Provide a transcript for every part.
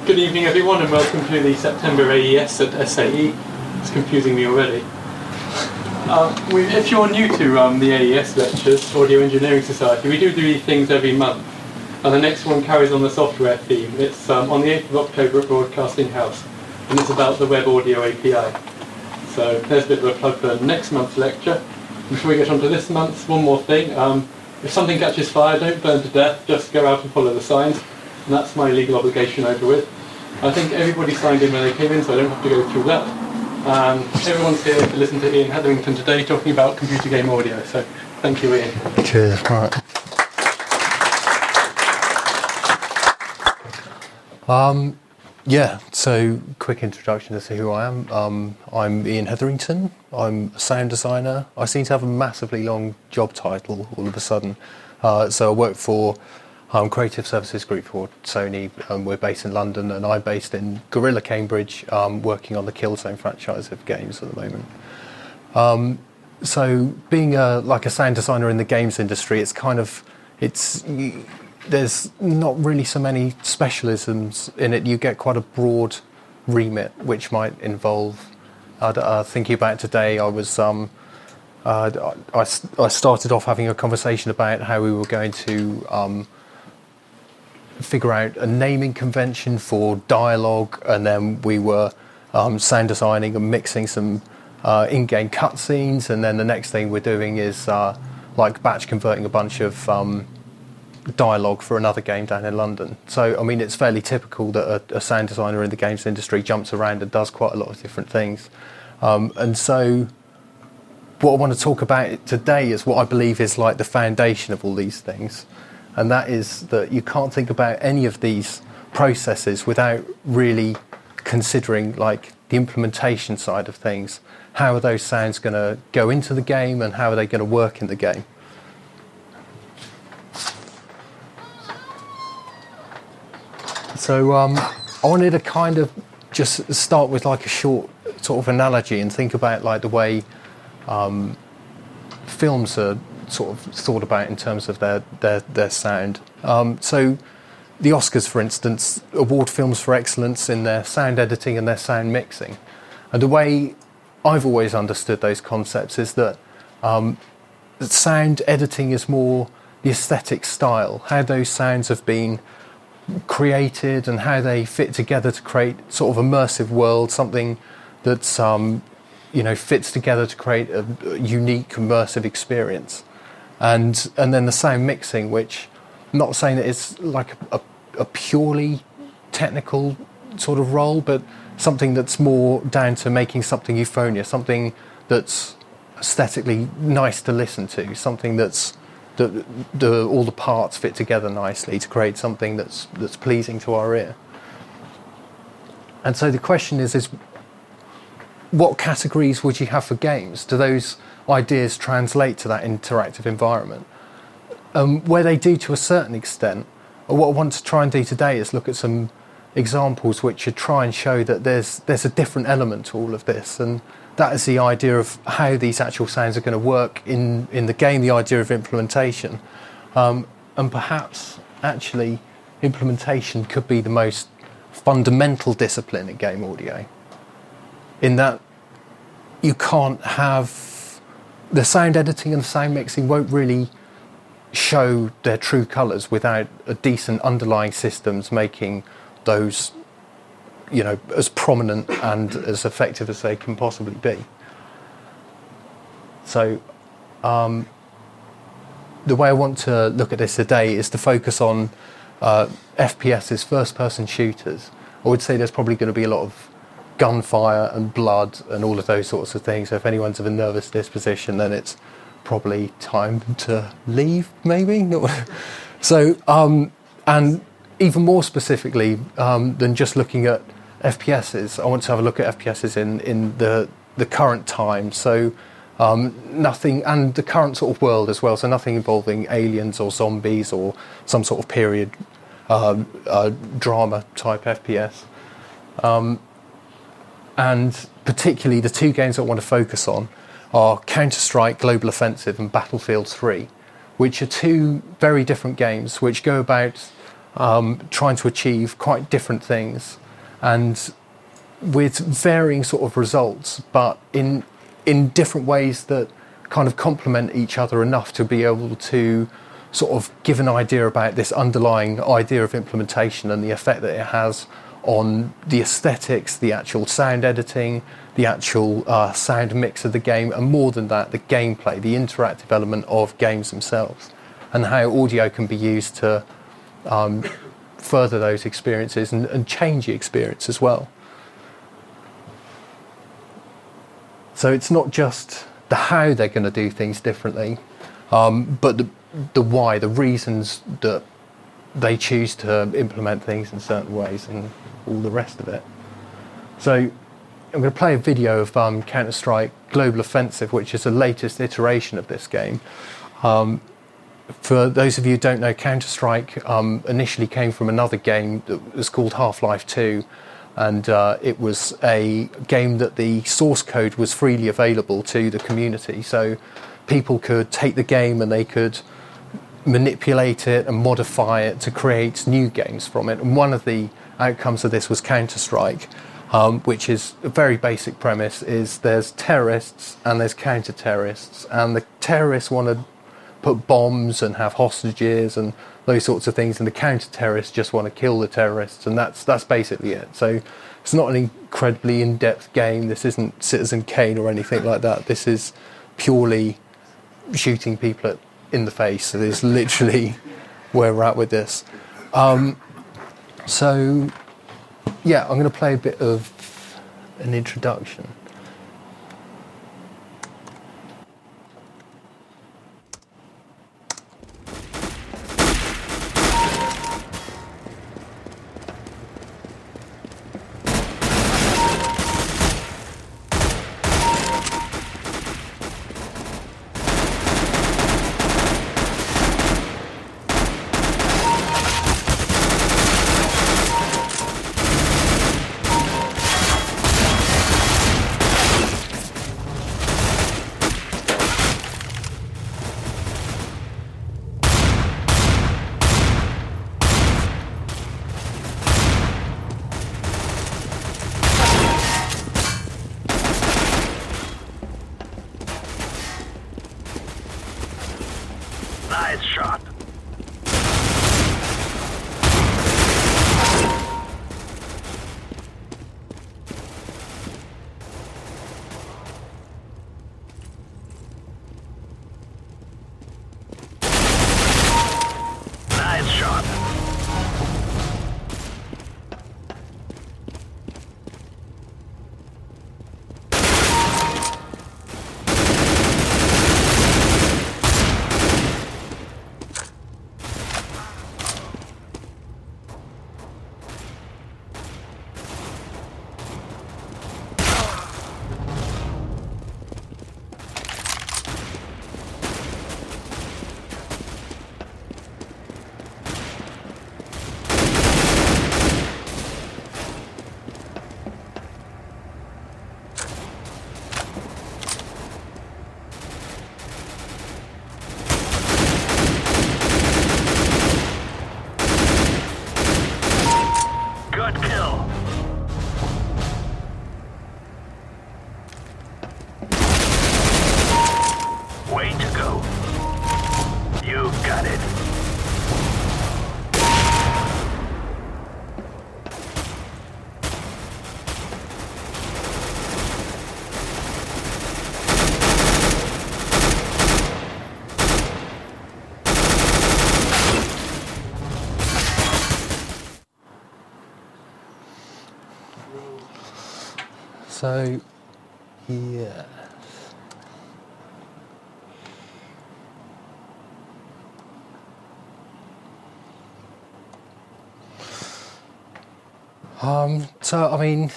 Good evening everyone and welcome to the September AES at SAE. It's confusing me already. If you're new to the AES lectures, Audio Engineering Society, we do these things every month. And the next one carries on the software theme. It's on the 8th of October at Broadcasting House. And it's about the Web Audio API. So there's a bit of a plug for next month's lecture. Before we get on to this month's, one more thing. If something catches fire, don't burn to death, just go out and follow the signs. And that's my legal obligation over with. I think everybody signed in when they came in, so I don't have to go through that. Everyone's here to listen to Ian Hetherington today talking about computer game audio. So thank you, Ian. Cheers. Right. So quick introduction as to who I am. I'm Ian Hetherington. I'm a sound designer. I seem to have a massively long job title all of a sudden. So I work for Creative Services Group for Sony. We're based in London, and I'm based in Gorilla Cambridge, working on the Killzone franchise of games at the moment. So being like a sound designer in the games industry, there's not really so many specialisms in it. You get quite a broad remit, which might involve. Thinking about today, I started off having a conversation about how we were going to figure out a naming convention for dialogue, and then we were sound designing and mixing some in-game cutscenes, and then the next thing we're doing is like batch converting a bunch of dialogue for another game down in London. So I mean, it's fairly typical that a sound designer in the games industry jumps around and does quite a lot of different things. And so what I want to talk about today is what I believe is like the foundation of all these things. And that is that you can't think about any of these processes without really considering like the implementation side of things. How are those sounds going to go into the game, and how are they going to work in the game? So I wanted to kind of just start with like a short sort of analogy and think about like the way films are sort of thought about in terms of their sound. So the Oscars, for instance, award films for excellence in their sound editing and their sound mixing. And the way I've always understood those concepts is that sound editing is more the aesthetic style, how those sounds have been created and how they fit together to create sort of immersive world, something that's fits together to create a unique immersive experience. And then the sound mixing, which I'm not saying that it's like a purely technical sort of role, but something that's more down to making something euphonious, something that's aesthetically nice to listen to, something that's all the parts fit together nicely to create something that's pleasing to our ear. And so the question is what categories would you have for games? Do those ideas translate to that interactive environment? Where they do to a certain extent, what I want to try and do today is look at some examples which should try and show that there's a different element to all of this, and that is the idea of how these actual sounds are going to work in the game, the idea of implementation. And perhaps actually implementation could be the most fundamental discipline in game audio, in that you can't have the sound editing and the sound mixing won't really show their true colours without a decent underlying systems making those as prominent and as effective as they can possibly be. So the way I want to look at this today is to focus on FPS's, first-person shooters. I would say there's probably going to be a lot of gunfire and blood and all of those sorts of things. So if anyone's of a nervous disposition, then it's probably time to leave, maybe. So, and even more specifically than just looking at FPSs, I want to have a look at FPSs in the current time. So nothing, and the current sort of world as well. So nothing involving aliens or zombies or some sort of period drama type FPS. And particularly the two games I want to focus on are Counter-Strike Global Offensive and Battlefield 3, which are two very different games which go about trying to achieve quite different things, and with varying sort of results, but in different ways that kind of complement each other enough to be able to sort of give an idea about this underlying idea of implementation and the effect that it has on the aesthetics, the actual sound editing, the actual sound mix of the game, and more than that, the gameplay, the interactive element of games themselves, and how audio can be used to further those experiences and change the experience as well. So it's not just the how they're going to do things differently, but the why, the reasons that they choose to implement things in certain ways and all the rest of it. So I'm going to play a video of Counter-Strike Global Offensive, which is the latest iteration of this game. For those of you who don't know, Counter-Strike initially came from another game that was called Half-Life 2, and it was a game that the source code was freely available to the community, so people could take the game and they could manipulate it and modify it to create new games from it. And one of the outcomes of this was Counter-Strike, which is a very basic premise, is there's terrorists and there's counter-terrorists, and the terrorists want to put bombs and have hostages and those sorts of things, and the counter-terrorists just want to kill the terrorists, and that's basically it. So it's not an incredibly in-depth game. This isn't Citizen Kane or anything like that. This is purely shooting people in the face. It is literally where we're at with this. So yeah, I'm going to play a bit of an introduction. Nice shot. Nice shot. Good kill. Way to go. You got it. So yeah. So I mean,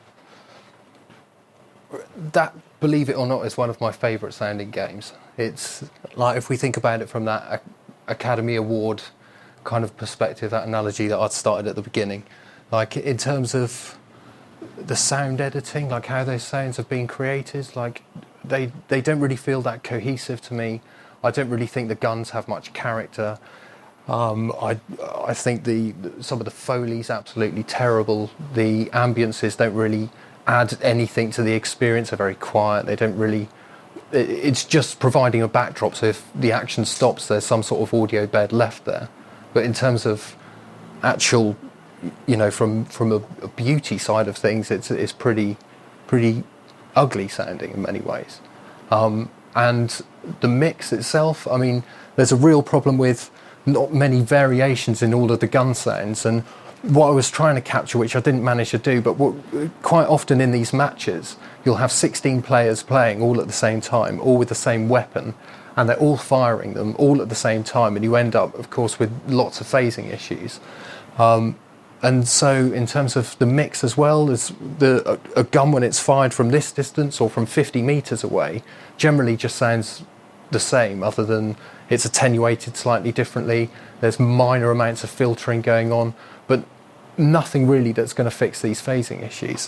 that, believe it or not, is one of my favourite sounding games. It's like, if we think about it from that Academy Award kind of perspective, that analogy that I'd started at the beginning, like in terms of the sound editing, like how those sounds have been created, like they don't really feel that cohesive to me. I don't really think the guns have much character. I think some of the Foley's absolutely terrible. The ambiences don't really add anything to the experience. They're very quiet. They don't really. It's just providing a backdrop. So if the action stops, there's some sort of audio bed left there. But in terms of actual, from a beauty side of things, it's pretty ugly sounding in many ways. And the mix itself, I mean, there's a real problem with not many variations in all of the gun sounds. And what I was trying to capture, which I didn't manage to do, but quite often in these matches, you'll have 16 players playing all at the same time, all with the same weapon, and they're all firing them all at the same time, and you end up, of course, with lots of phasing issues. And so in terms of the mix as well, as a gun when it's fired from this distance or from 50 metres away generally just sounds the same, other than it's attenuated slightly differently. There's minor amounts of filtering going on, but nothing really that's going to fix these phasing issues.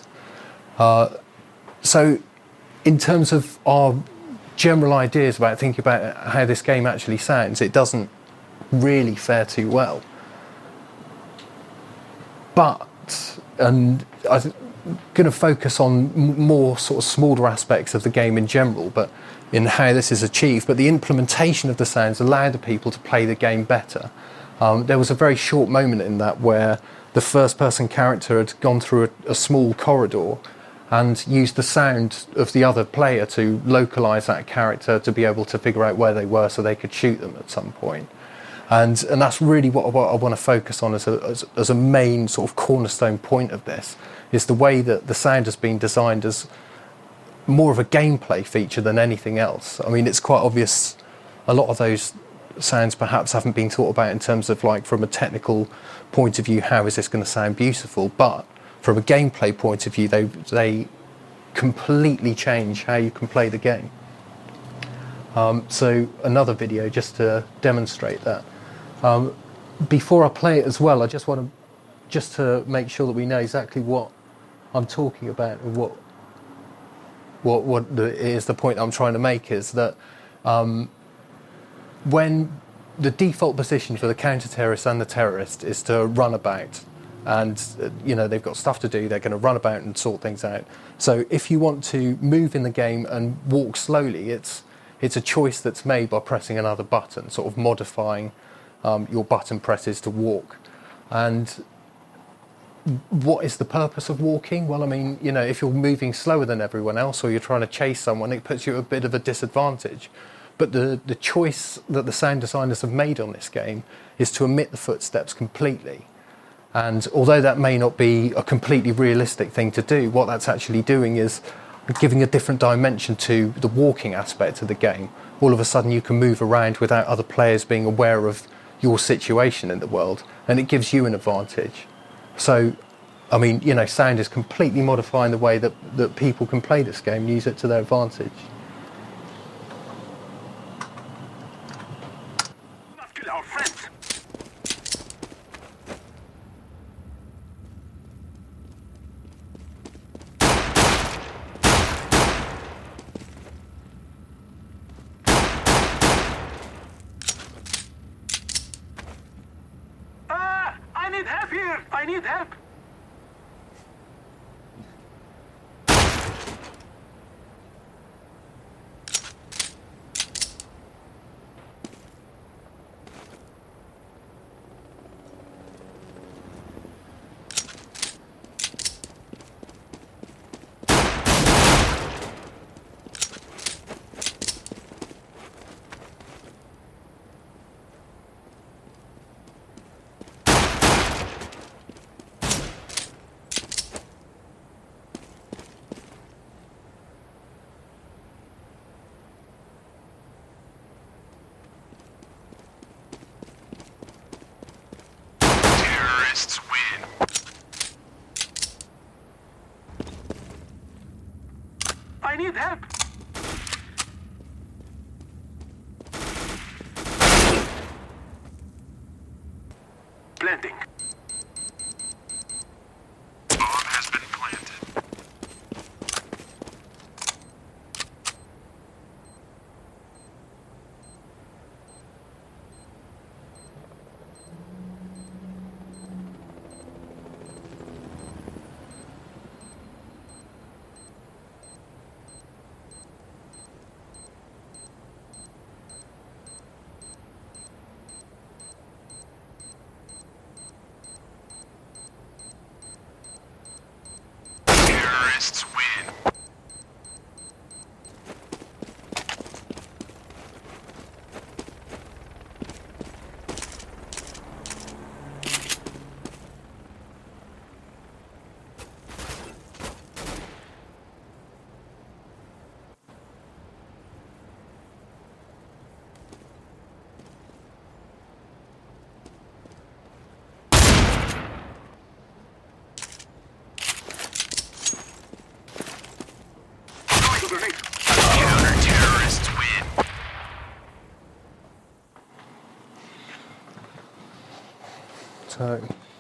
So in terms of our general ideas about thinking about how this game actually sounds, it doesn't really fare too well. But, and I'm going to focus on more sort of smaller aspects of the game in general, but in how this is achieved. But the implementation of the sounds allowed the people to play the game better. There was a very short moment in that where the first-person character had gone through a small corridor and used the sound of the other player to localise that character to be able to figure out where they were so they could shoot them at some point. And that's really what I want to focus on as a main sort of cornerstone point of this, is the way that the sound has been designed as more of a gameplay feature than anything else. I mean, it's quite obvious a lot of those sounds perhaps haven't been thought about in terms of, like, from a technical point of view, how is this going to sound beautiful, but from a gameplay point of view, they completely change how you can play the game. So another video just to demonstrate that. Before I play it as well, I just want to make sure that we know exactly what I'm talking about, and what is the point I'm trying to make is that when the default position for the counter-terrorist and the terrorist is to run about, and they've got stuff to do, they're going to run about and sort things out. So if you want to move in the game and walk slowly, it's a choice that's made by pressing another button, sort of modifying your button presses to walk. And what is the purpose of walking? Well, I mean, if you're moving slower than everyone else, or you're trying to chase someone, it puts you at a bit of a disadvantage. But the choice that the sound designers have made on this game is to omit the footsteps completely. And although that may not be a completely realistic thing to do, what that's actually doing is giving a different dimension to the walking aspect of the game. All of a sudden you can move around without other players being aware of your situation in the world, and it gives you an advantage. So, I mean, sound is completely modifying the way that people can play this game and use it to their advantage. Must kill our friends. I need help here! I need help! Terrorists win. I need help! Planting. Bomb has been planted. terrorists win. Counter-terrorists win. So,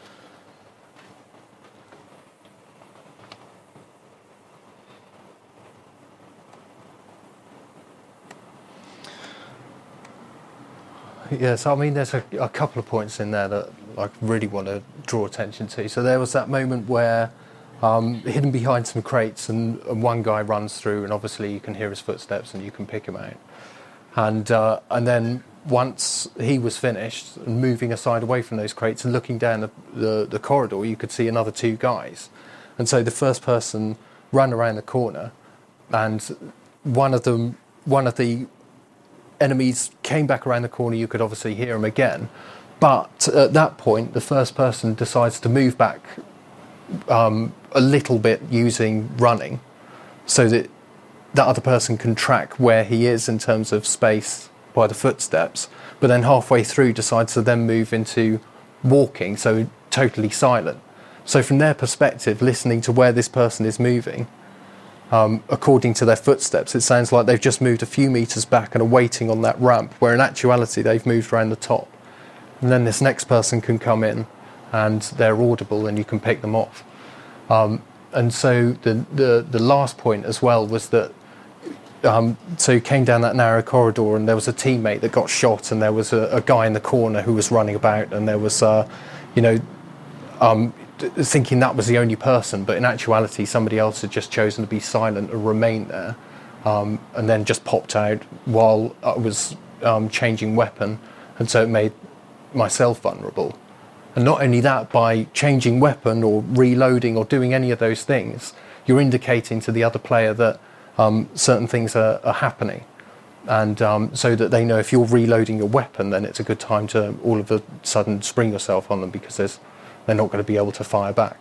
yeah, so I mean, there's a couple of points in there that I really want to draw attention to. So there was that moment where hidden behind some crates, and one guy runs through, and obviously you can hear his footsteps and you can pick him out. And then once he was finished and moving aside away from those crates and looking down the corridor, you could see another two guys. And so the first person ran around the corner, and one of the enemies came back around the corner. You could obviously hear him again. But at that point, the first person decides to move back a little bit using running, so that that other person can track where he is in terms of space by the footsteps, but then halfway through decides to then move into walking, so totally silent. So from their perspective, listening to where this person is moving, according to their footsteps, it sounds like they've just moved a few meters back and are waiting on that ramp, where in actuality they've moved around the top. And then this next person can come in and they're audible and you can pick them off. And so the last point as well was that so you came down that narrow corridor and there was a teammate that got shot, and there was a guy in the corner who was running about, and there was thinking that was the only person, but in actuality somebody else had just chosen to be silent and remain there, and then just popped out while I was changing weapon, and so it made myself vulnerable. And not only that, by changing weapon or reloading or doing any of those things, you're indicating to the other player that certain things are happening, and so that they know if you're reloading your weapon, then it's a good time to all of a sudden spring yourself on them, because they're not going to be able to fire back.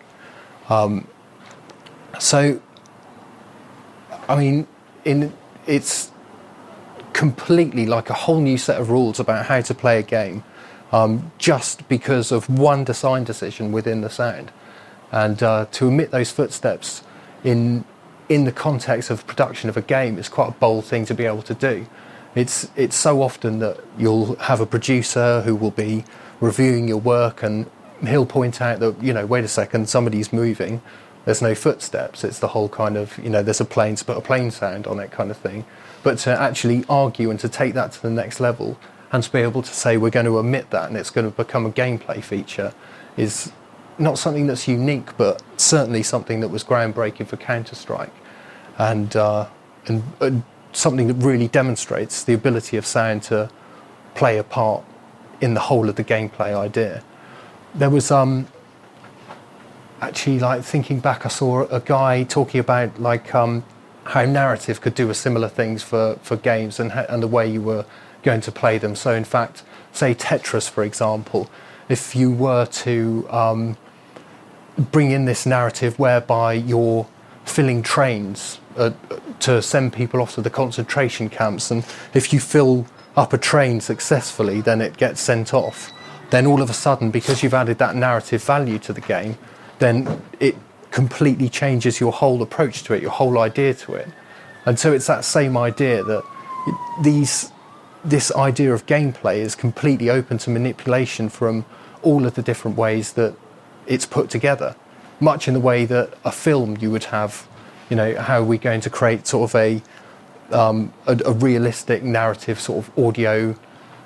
So, I mean, it's completely like a whole new set of rules about how to play a game, just because of one design decision within the sound. And to omit those footsteps in the context of production of a game is quite a bold thing to be able to do. It's so often that you'll have a producer who will be reviewing your work, and he'll point out that, wait a second, somebody's moving, there's no footsteps. It's the whole kind of, there's a plane, to put a plane sound on it kind of thing. But to actually argue and to take that to the next level, and to be able to say we're going to omit that and it's going to become a gameplay feature, is not something that's unique, but certainly something that was groundbreaking for Counter-Strike, and something that really demonstrates the ability of sound to play a part in the whole of the gameplay idea. There was actually, like, thinking back, I saw a guy talking about how narrative could do a similar things for games, and the way you were going to play them. So in fact, say Tetris, for example, if you were to bring in this narrative whereby you're filling trains to send people off to the concentration camps, and if you fill up a train successfully, then it gets sent off. Then all of a sudden, because you've added that narrative value to the game, then it completely changes your whole approach to it, your whole idea to it. And so it's that same idea that this idea of gameplay is completely open to manipulation from all of the different ways that it's put together. Much in the way that a film, you would have, how are we going to create sort of a realistic narrative sort of audio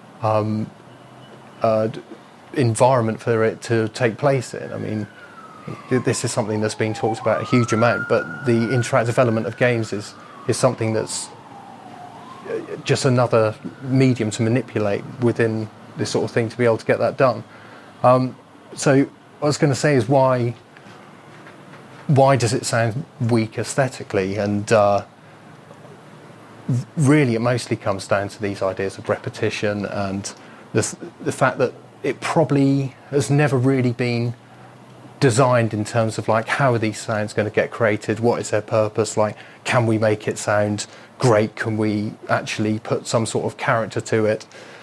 environment for it to take place in. I mean, this is something that's been talked about a huge amount, but the interactive element of games is something that's just another medium to manipulate within this sort of thing to be able to get that done. So what I was going to say is why why does it sound weak aesthetically? And really, it mostly comes down to these ideas of repetition and the fact that it probably has never really been designed in terms of like, how are these sounds going to get created? What is their purpose? Like, can we make it sound great? Can we actually put some sort of character to it?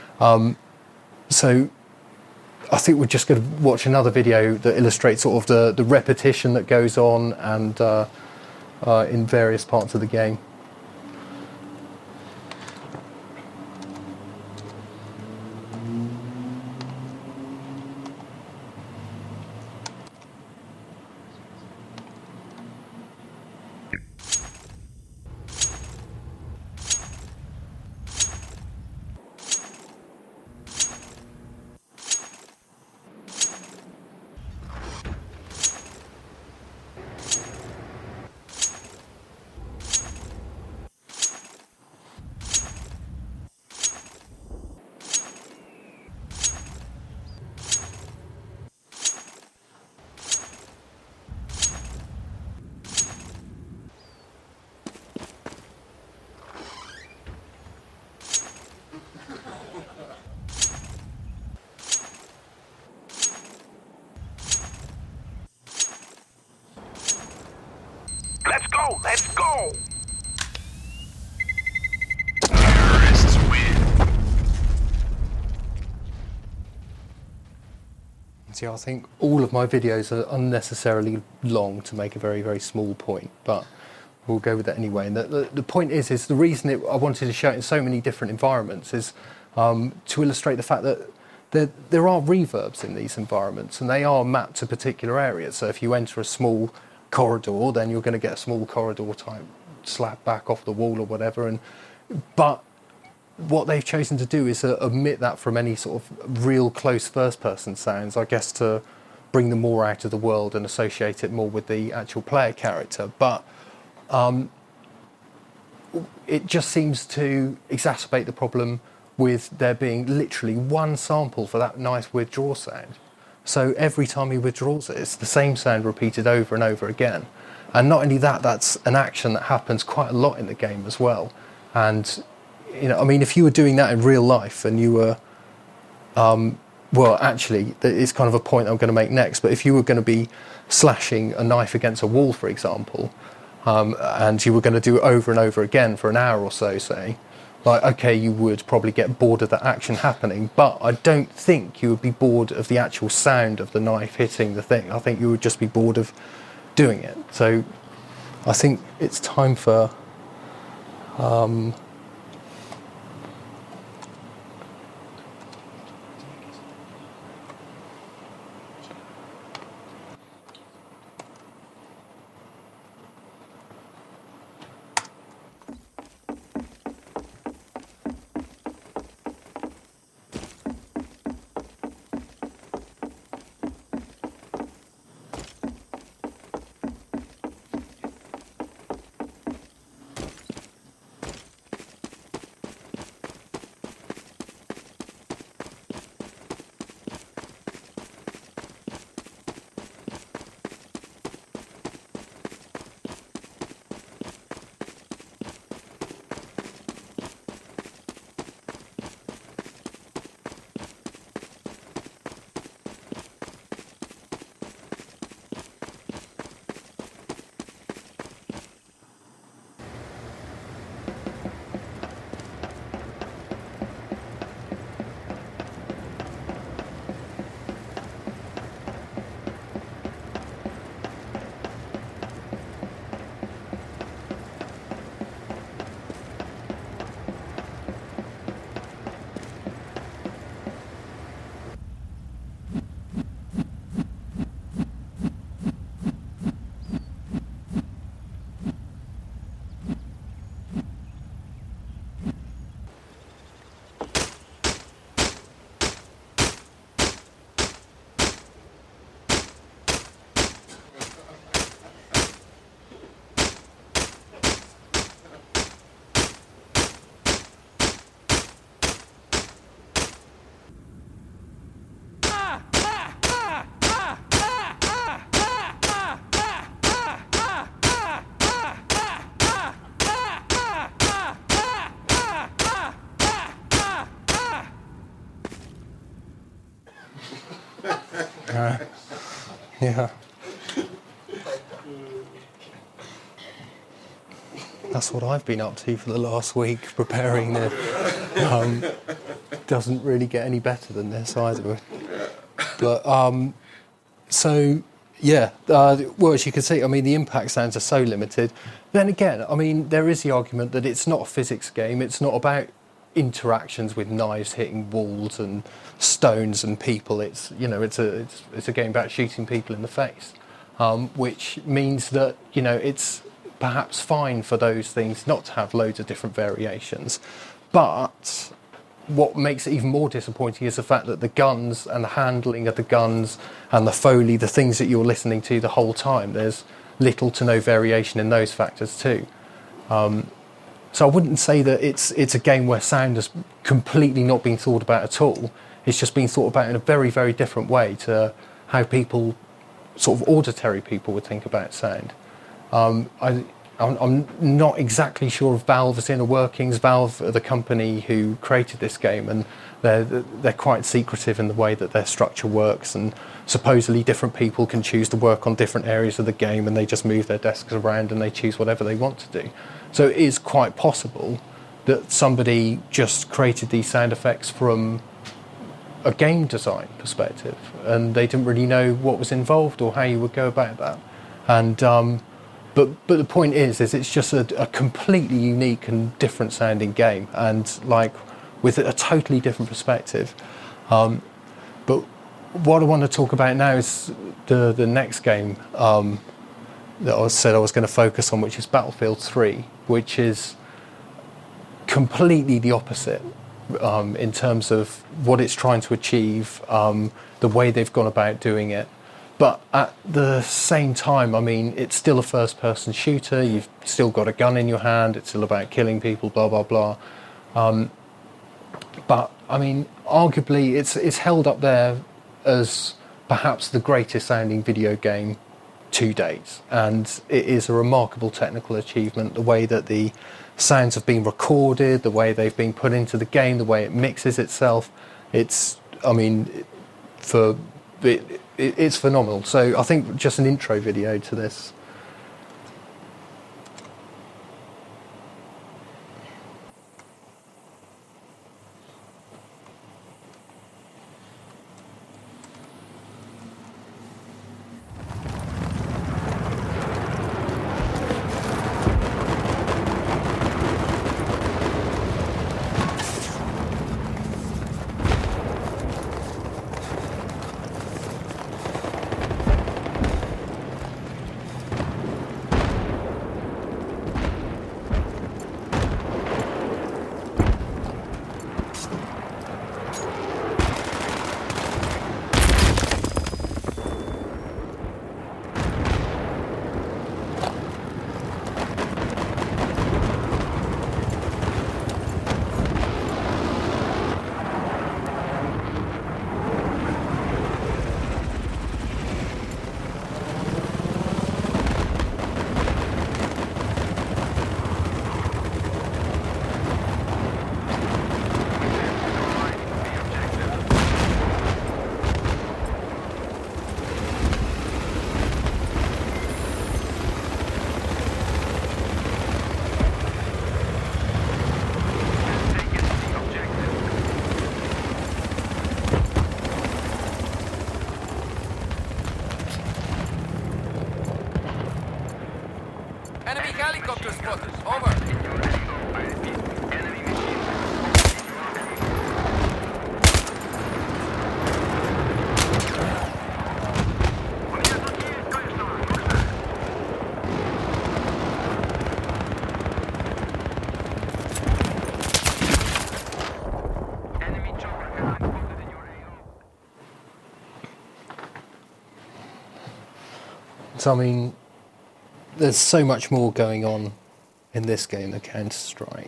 So I think we're just going to watch another video that illustrates sort of the repetition that goes on and in various parts of the game. Let's go! Let's go! Terrorists win. See, I think all of my videos are unnecessarily long to make a very, very small point, but we'll go with that anyway. And the point is the reason I wanted to show it in so many different environments is to illustrate the fact that there are reverbs in these environments, and they are mapped to particular areas. So if you enter a small corridor, then you're going to get a small corridor type slap back off the wall or whatever. But what they've chosen to do is omit that from any sort of real close first-person sounds, I guess, to bring them more out of the world and associate it more with the actual player character. But it just seems to exacerbate the problem with there being literally one sample for that nice withdraw sound. So every time he withdraws it, it's the same sound repeated over and over again. And not only that, that's an action that happens quite a lot in the game as well. And, you know, I mean, if you were doing that in real life and you were, well, actually, it's kind of a point I'm going to make next, but if you were going to be slashing a knife against a wall, for example, and you were going to do it over and over again for an hour or so, say, like, okay, you would probably get bored of that action happening, but I don't think you would be bored of the actual sound of the knife hitting the thing. I think you would just be bored of doing it. So I think it's time for Yeah. That's what I've been up to for the last week, preparing this. Doesn't really get any better than this either. But, so, yeah, well, as you can see, I mean, the impact sounds are so limited. Then again, I mean, there is the argument that it's not a physics game. It's not about interactions with knives hitting walls and stones and people. It's, you know, it's a game about shooting people in the face, which means that, you know, it's perhaps fine for those things not to have loads of different variations. But what makes it even more disappointing is the fact that the guns and the handling of the guns and the Foley, the things that you're listening to the whole time, there's little to no variation in those factors too. So I wouldn't say that it's a game where sound has completely not been thought about at all. It's just been thought about in a very, very different way to how people, sort of auditory people, would think about sound. I'm not exactly sure of Valve's inner workings. Valve are the company who created this game, and they're quite secretive in the way that their structure works, and supposedly different people can choose to work on different areas of the game, and they just move their desks around and they choose whatever they want to do. So it is quite possible that somebody just created these sound effects from a game design perspective, and they didn't really know what was involved or how you would go about that. And but the point is it's just a completely unique and different sounding game, and like with a totally different perspective. But what I want to talk about now is the next game that I said I was going to focus on, which is Battlefield 3, which is completely the opposite in terms of what it's trying to achieve, the way they've gone about doing it. But at the same time, I mean, it's still a first-person shooter. You've still got a gun in your hand. It's still about killing people, blah, blah, blah. But, I mean, arguably, it's held up there as perhaps the greatest sounding video game to date. And it is a remarkable technical achievement, the way that the sounds have been recorded, the way they've been put into the game, the way it mixes itself. It's, I mean, it's phenomenal. So I think just an intro video to this. Enemy helicopter spotted. Over. So, I mean, there's so much more going on in this game than Counter-Strike.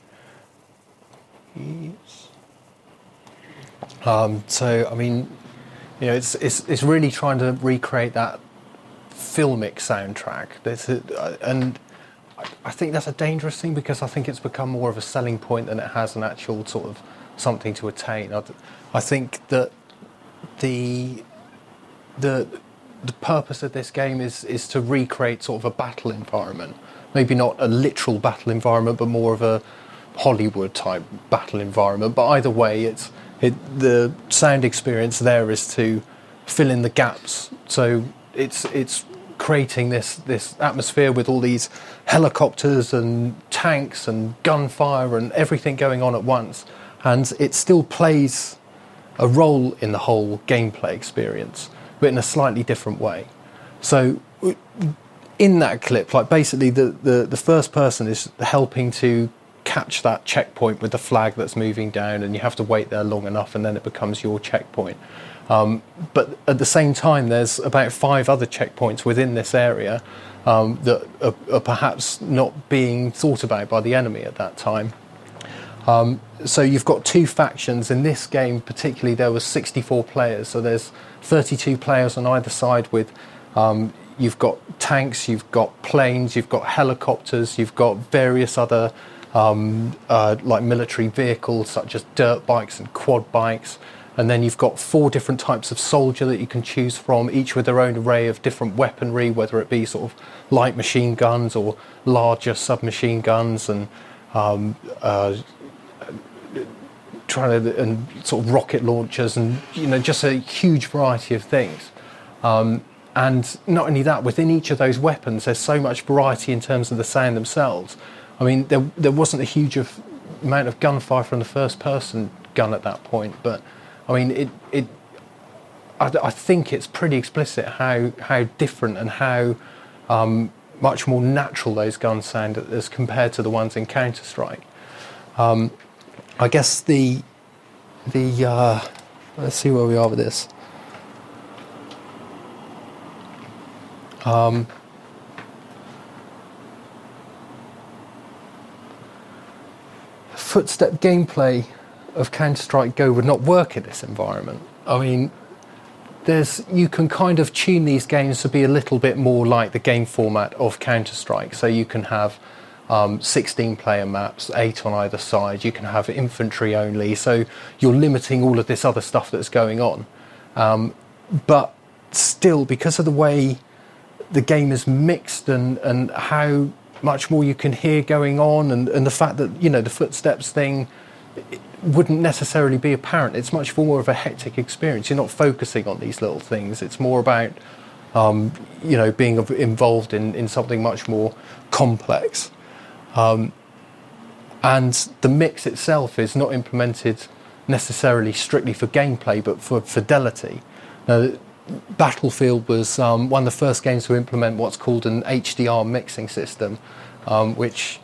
Yes. So, I mean, you know, it's really trying to recreate that filmic soundtrack. And I think that's a dangerous thing, because I think it's become more of a selling point than it has an actual sort of something to attain. I think that the the purpose of this game is to recreate sort of a battle environment. Maybe not a literal battle environment, but more of a Hollywood type battle environment. But either way, the sound experience there is to fill in the gaps. So it's creating this atmosphere with all these helicopters and tanks and gunfire and everything going on at once, and it still plays a role in the whole gameplay experience, but in a slightly different way. So in that clip, like basically the first person is helping to catch that checkpoint with the flag that's moving down, and you have to wait there long enough and then it becomes your checkpoint. But at the same time, there's about 5 other checkpoints within this area that are perhaps not being thought about by the enemy at that time. So you've got 2 factions. In this game particularly, there was 64 players, so there's 32 players on either side with you've got tanks, you've got planes, you've got helicopters, you've got various other like military vehicles such as dirt bikes and quad bikes. And then you've got 4 different types of soldier that you can choose from, each with their own array of different weaponry, whether it be sort of light machine guns or larger submachine guns, and and sort of rocket launchers, and just a huge variety of things. And not only that, within each of those weapons, there's so much variety in terms of the sound themselves. I mean, there wasn't a huge amount of gunfire from the first-person gun at that point, but I mean, I think it's pretty explicit how different and how much more natural those guns sound as compared to the ones in Counter-Strike. I guess the let's see where we are with this. Footstep gameplay of Counter-Strike Go would not work in this environment. I mean, you can kind of tune these games to be a little bit more like the game format of Counter-Strike. So you can have 16-player maps, 8 on either side. You can have infantry only. So you're limiting all of this other stuff that's going on. But still, because of the way the game is mixed and how much more you can hear going on, and the fact that, the footsteps thing, it wouldn't necessarily be apparent. It's much more of a hectic experience. You're not focusing on these little things. It's more about, being involved in something much more complex. And the mix itself is not implemented necessarily strictly for gameplay, but for fidelity. Now, Battlefield was one of the first games to implement what's called an HDR mixing system, which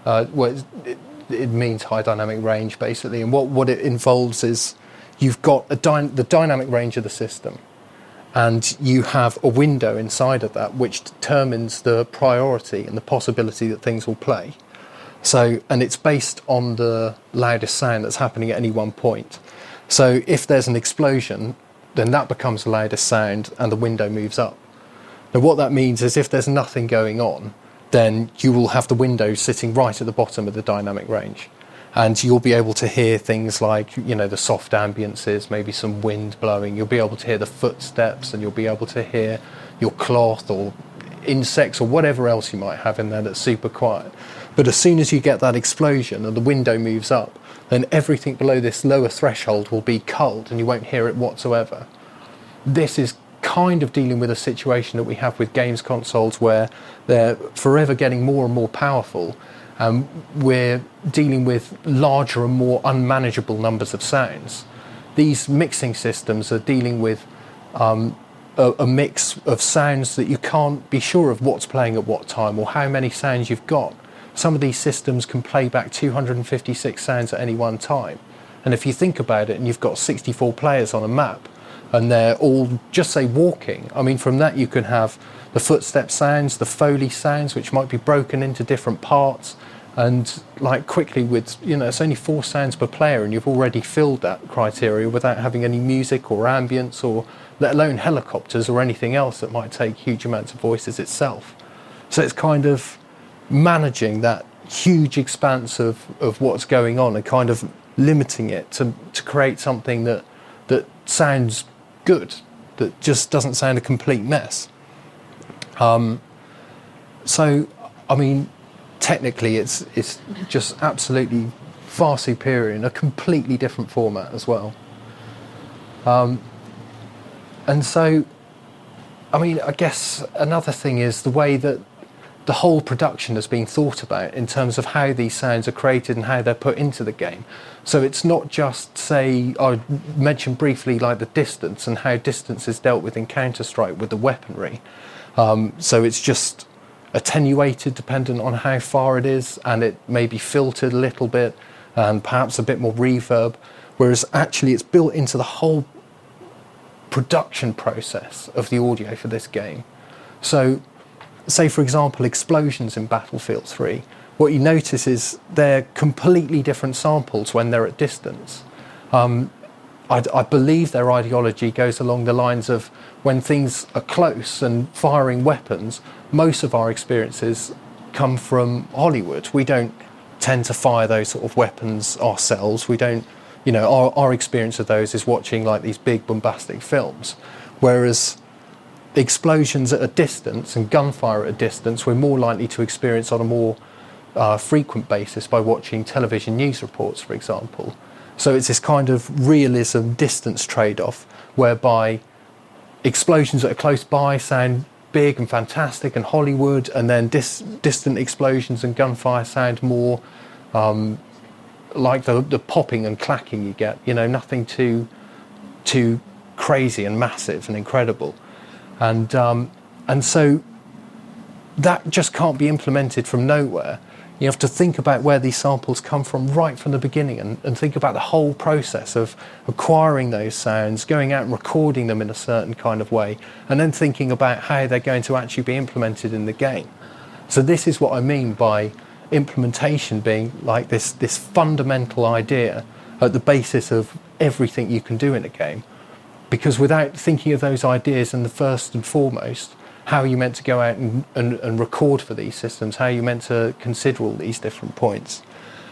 it means high dynamic range, basically. And what it involves is you've got the dynamic range of the system, and you have a window inside of that which determines the priority and the possibility that things will play. So, and it's based on the loudest sound that's happening at any one point. So if there's an explosion, then that becomes the loudest sound and the window moves up. Now what that means is if there's nothing going on, then you will have the window sitting right at the bottom of the dynamic range. And you'll be able to hear things like, the soft ambiences, maybe some wind blowing. You'll be able to hear the footsteps, and you'll be able to hear your cloth or insects or whatever else you might have in there that's super quiet. But as soon as you get that explosion and the window moves up, then everything below this lower threshold will be culled and you won't hear it whatsoever. This is kind of dealing with a situation that we have with games consoles where they're forever getting more and more powerful. We're dealing with larger and more unmanageable numbers of sounds. These mixing systems are dealing with a mix of sounds that you can't be sure of what's playing at what time or how many sounds you've got. Some of these systems can play back 256 sounds at any one time. And if you think about it, and you've got 64 players on a map, and they're all just say walking, I mean, from that you can have the footstep sounds, the Foley sounds, which might be broken into different parts, and like quickly with, it's only 4 sounds per player, and you've already filled that criteria without having any music or ambience, or let alone helicopters or anything else that might take huge amounts of voices itself. So it's kind of managing that huge expanse of what's going on and kind of limiting it to create something that sounds good, that just doesn't sound a complete mess. So, I mean, technically it's just absolutely far superior in a completely different format as well. And so, I mean, I guess another thing is the way that the whole production has been thought about in terms of how these sounds are created and how they're put into the game. So it's not just, say, I mentioned briefly like the distance and how distance is dealt with in Counter-Strike with the weaponry. So it's just attenuated dependent on how far it is, and it may be filtered a little bit and perhaps a bit more reverb, whereas actually it's built into the whole production process of the audio for this game. So, say for example, explosions in Battlefield 3, what you notice is they're completely different samples when they're at distance. I believe their ideology goes along the lines of when things are close and firing weapons, most of our experiences come from Hollywood. We don't tend to fire those sort of weapons ourselves. We don't, you know, our experience of those is watching like these big bombastic films. Whereas explosions at a distance and gunfire at a distance, we're more likely to experience on a more frequent basis by watching television news reports, for example. So it's this kind of realism distance trade-off whereby explosions that are close by sound big and fantastic and Hollywood, and then distant explosions and gunfire sound more like the popping and clacking you get, you know, nothing too crazy and massive and incredible. And so that just can't be implemented from nowhere. You have to think about where these samples come from right from the beginning and think about the whole process of acquiring those sounds, going out and recording them in a certain kind of way, and then thinking about how they're going to actually be implemented in the game. So this is what I mean by implementation being like this fundamental idea at the basis of everything you can do in a game. Because without thinking of those ideas in the first and foremost, how are you meant to go out and record for these systems? How are you meant to consider all these different points?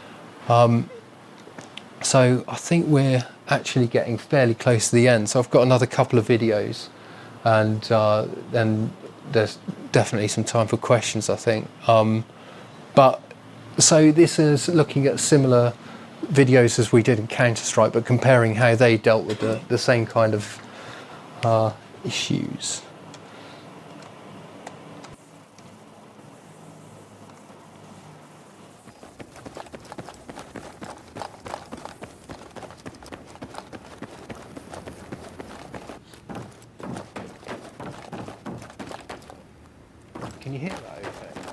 So I think we're actually getting fairly close to the end. So I've got another couple of videos, and then there's definitely some time for questions, I think. But so this is looking at similar videos as we did in Counter-Strike, but comparing how they dealt with the same kind of issues. Can you hear that okay?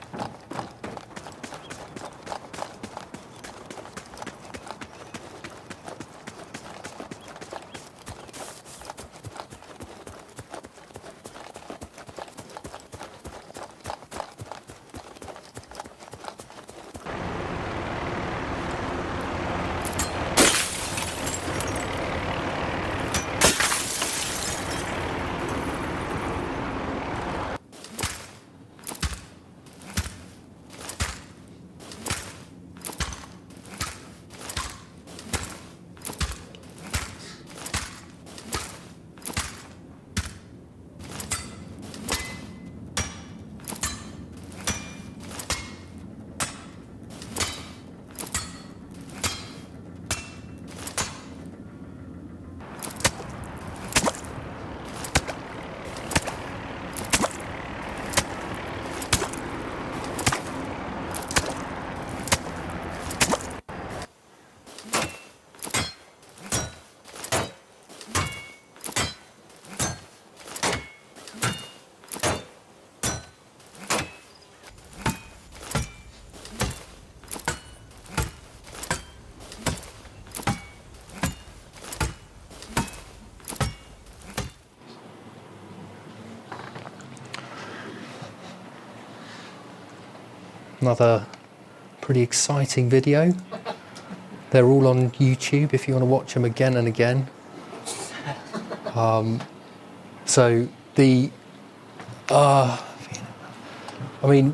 Another pretty exciting video. They're all on YouTube if you want to watch them again and again. So the, I mean,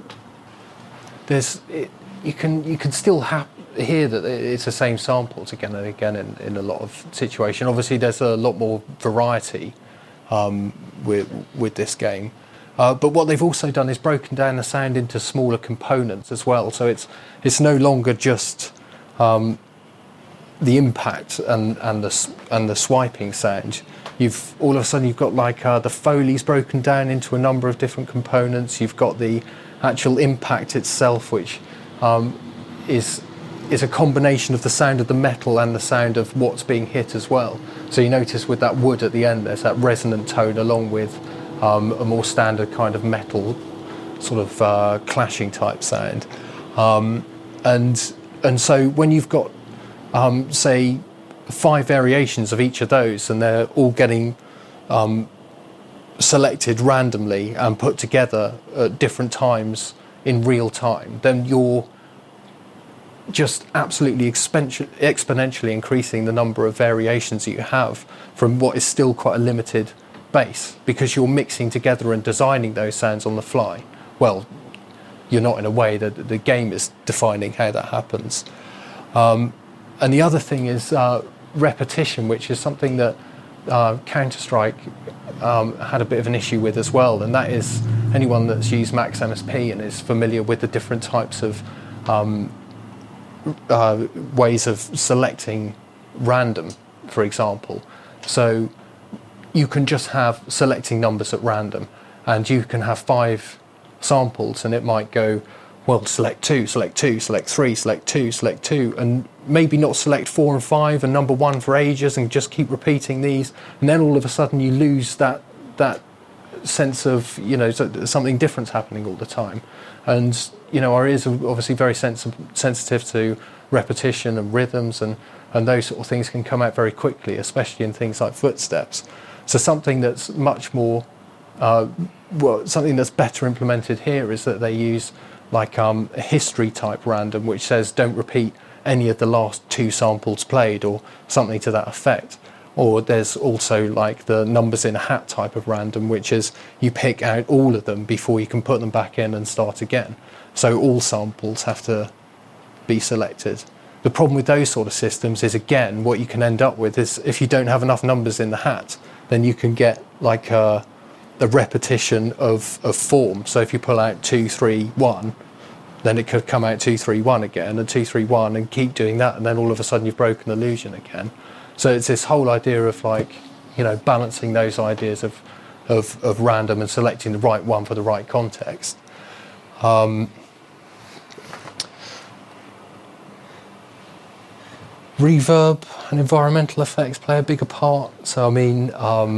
you can still hear that it's the same samples again and again in a lot of situations. Obviously, there's a lot more variety with this game. But what they've also done is broken down the sound into smaller components as well. So it's no longer just the impact and the swiping sound. You've all of a sudden you've got like the Foley's broken down into a number of different components. You've got the actual impact itself, which is a combination of the sound of the metal and the sound of what's being hit as well. So you notice with that wood at the end, there's that resonant tone along with a more standard kind of metal sort of clashing type sound. And so when you've got say 5 variations of each of those, and they're all getting selected randomly and put together at different times in real time, then you're just absolutely exponentially increasing the number of variations that you have from what is still quite a limited base, because you're mixing together and designing those sounds on the fly. Well, you're not in a way that the game is defining how that happens. And the other thing is repetition, which is something that Counter-Strike had a bit of an issue with as well, and that is anyone that's used Max MSP and is familiar with the different types of ways of selecting random, for example. So you can just have selecting numbers at random, and you can have 5 samples, and it might go, well, select 2, select 2, select 3, select 2, select 2, and maybe not select 4 and 5 and number 1 for ages, and just keep repeating these, and then all of a sudden you lose that sense of, you know, something different's happening all the time. And, you know, our ears are obviously very sensitive to repetition and rhythms, and those sort of things can come out very quickly, especially in things like footsteps. So something that's much more, something that's better implemented here is that they use like a history type random, which says don't repeat any of the last 2 samples played, or something to that effect. Or there's also like the numbers in a hat type of random, which is you pick out all of them before you can put them back in and start again. So all samples have to be selected. The problem with those sort of systems is, again, what you can end up with is if you don't have enough numbers in the hat, then you can get like a repetition of form. So if you pull out 2, 3, 1, then it could come out 2, 3, 1 again, and 2, 3, 1, and keep doing that, and then all of a sudden you've broken the illusion again. So it's this whole idea of, like, you know, balancing those ideas of random and selecting the right one for the right context. Reverb and environmental effects play a bigger part. So I mean,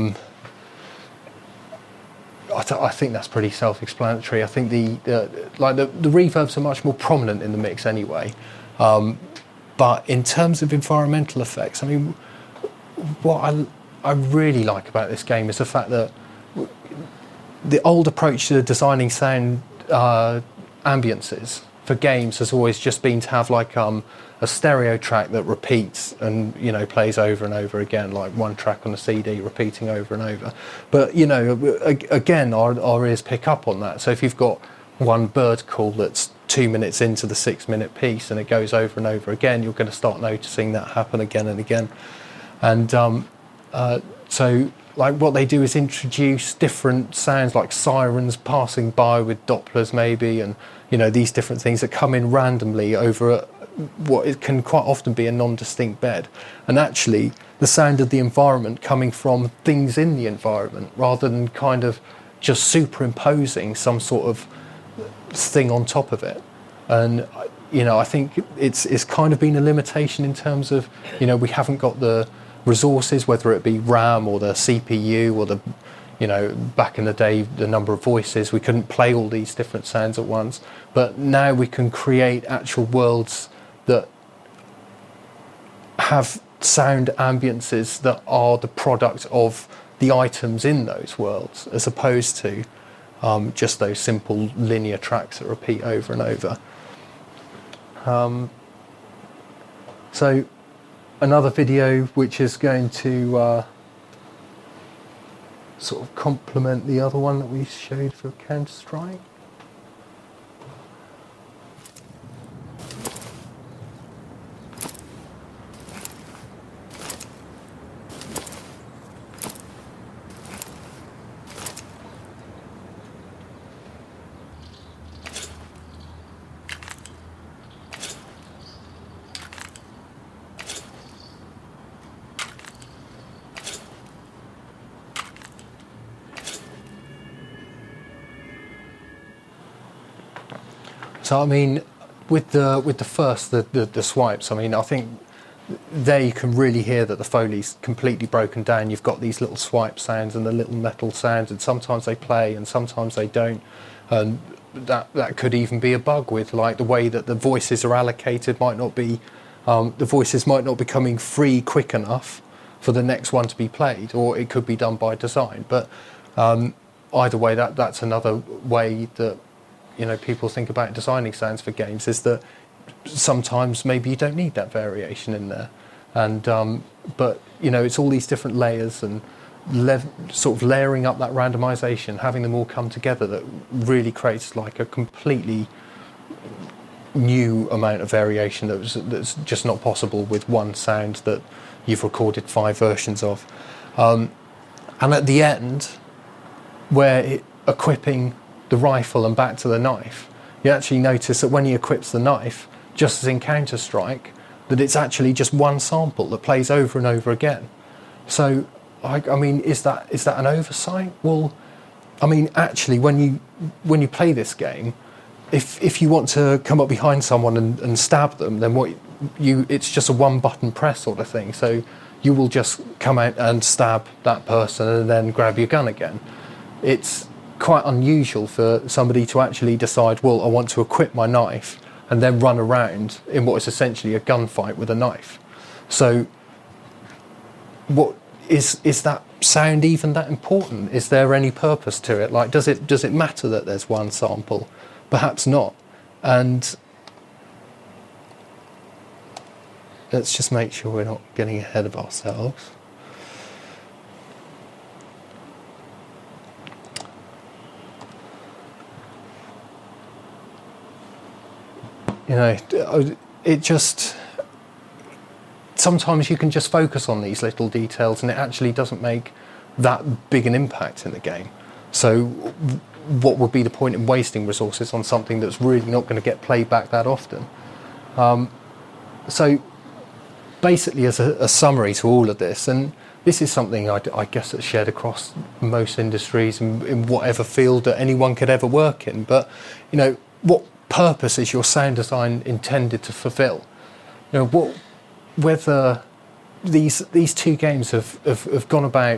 I think that's pretty self-explanatory. I think the reverbs are much more prominent in the mix anyway. But in terms of environmental effects, I mean, what I really like about this game is the fact that the old approach to designing sound ambiences for games has always just been to have like a stereo track that repeats and, you know, plays over and over again, like one track on a CD repeating over and over. But, you know, again, our ears pick up on that. So if you've got one bird call that's 2 minutes into the 6-minute piece and it goes over and over again, you're going to start noticing that happen again and again. And so like what they do is introduce different sounds like sirens passing by with Dopplers maybe, and, you know, these different things that come in randomly over what it can quite often be a non-distinct bed. And actually the sound of the environment coming from things in the environment rather than kind of just superimposing some sort of thing on top of it. And, you know, I think it's kind of been a limitation in terms of, you know, we haven't got the resources, whether it be RAM or the CPU or the, you know, back in the day, the number of voices, we couldn't play all these different sounds at once. But now we can create actual worlds that have sound ambiences that are the product of the items in those worlds, as opposed to just those simple linear tracks that repeat over and over. So another video which is going to sort of complement the other one that we showed for Counter-Strike. So I mean, with the first the swipes, I mean, I think there you can really hear that the Foley's completely broken down. You've got these little swipe sounds and the little metal sounds, and sometimes they play and sometimes they don't. And that could even be a bug with like the way that the voices are allocated might not be. The voices might not be coming free quick enough for the next one to be played, or it could be done by design. But either way, that's another way that people think about designing sounds for games, is that sometimes maybe you don't need that variation in there, and but it's all these different layers and sort of layering up that randomization, having them all come together, that really creates like a completely new amount of variation that's just not possible with one sound that you've recorded 5 versions of. And at the end, where equipping the rifle and back to the knife, you actually notice that when he equips the knife, just as in Counter-Strike, that it's actually just one sample that plays over and over again. So, I mean, is that an oversight? Well, I mean, actually, when you play this game, if you want to come up behind someone and stab them, then it's just a one-button press sort of thing. So you will just come out and stab that person and then grab your gun again. It's quite unusual for somebody to actually decide, well, I want to equip my knife and then run around in what is essentially a gunfight with a knife. So what is that sound even that important? Is there any purpose to it? Like, does it matter that there's one sample? Perhaps not. And let's just make sure we're not getting ahead of ourselves. It just... Sometimes you can just focus on these little details and it actually doesn't make that big an impact in the game. So what would be the point in wasting resources on something that's really not going to get played back that often? So basically, as a summary to all of this, and this is something I guess that's shared across most industries in whatever field that anyone could ever work in, but what purpose is your sound design intended to fulfill? Whether these two games have gone about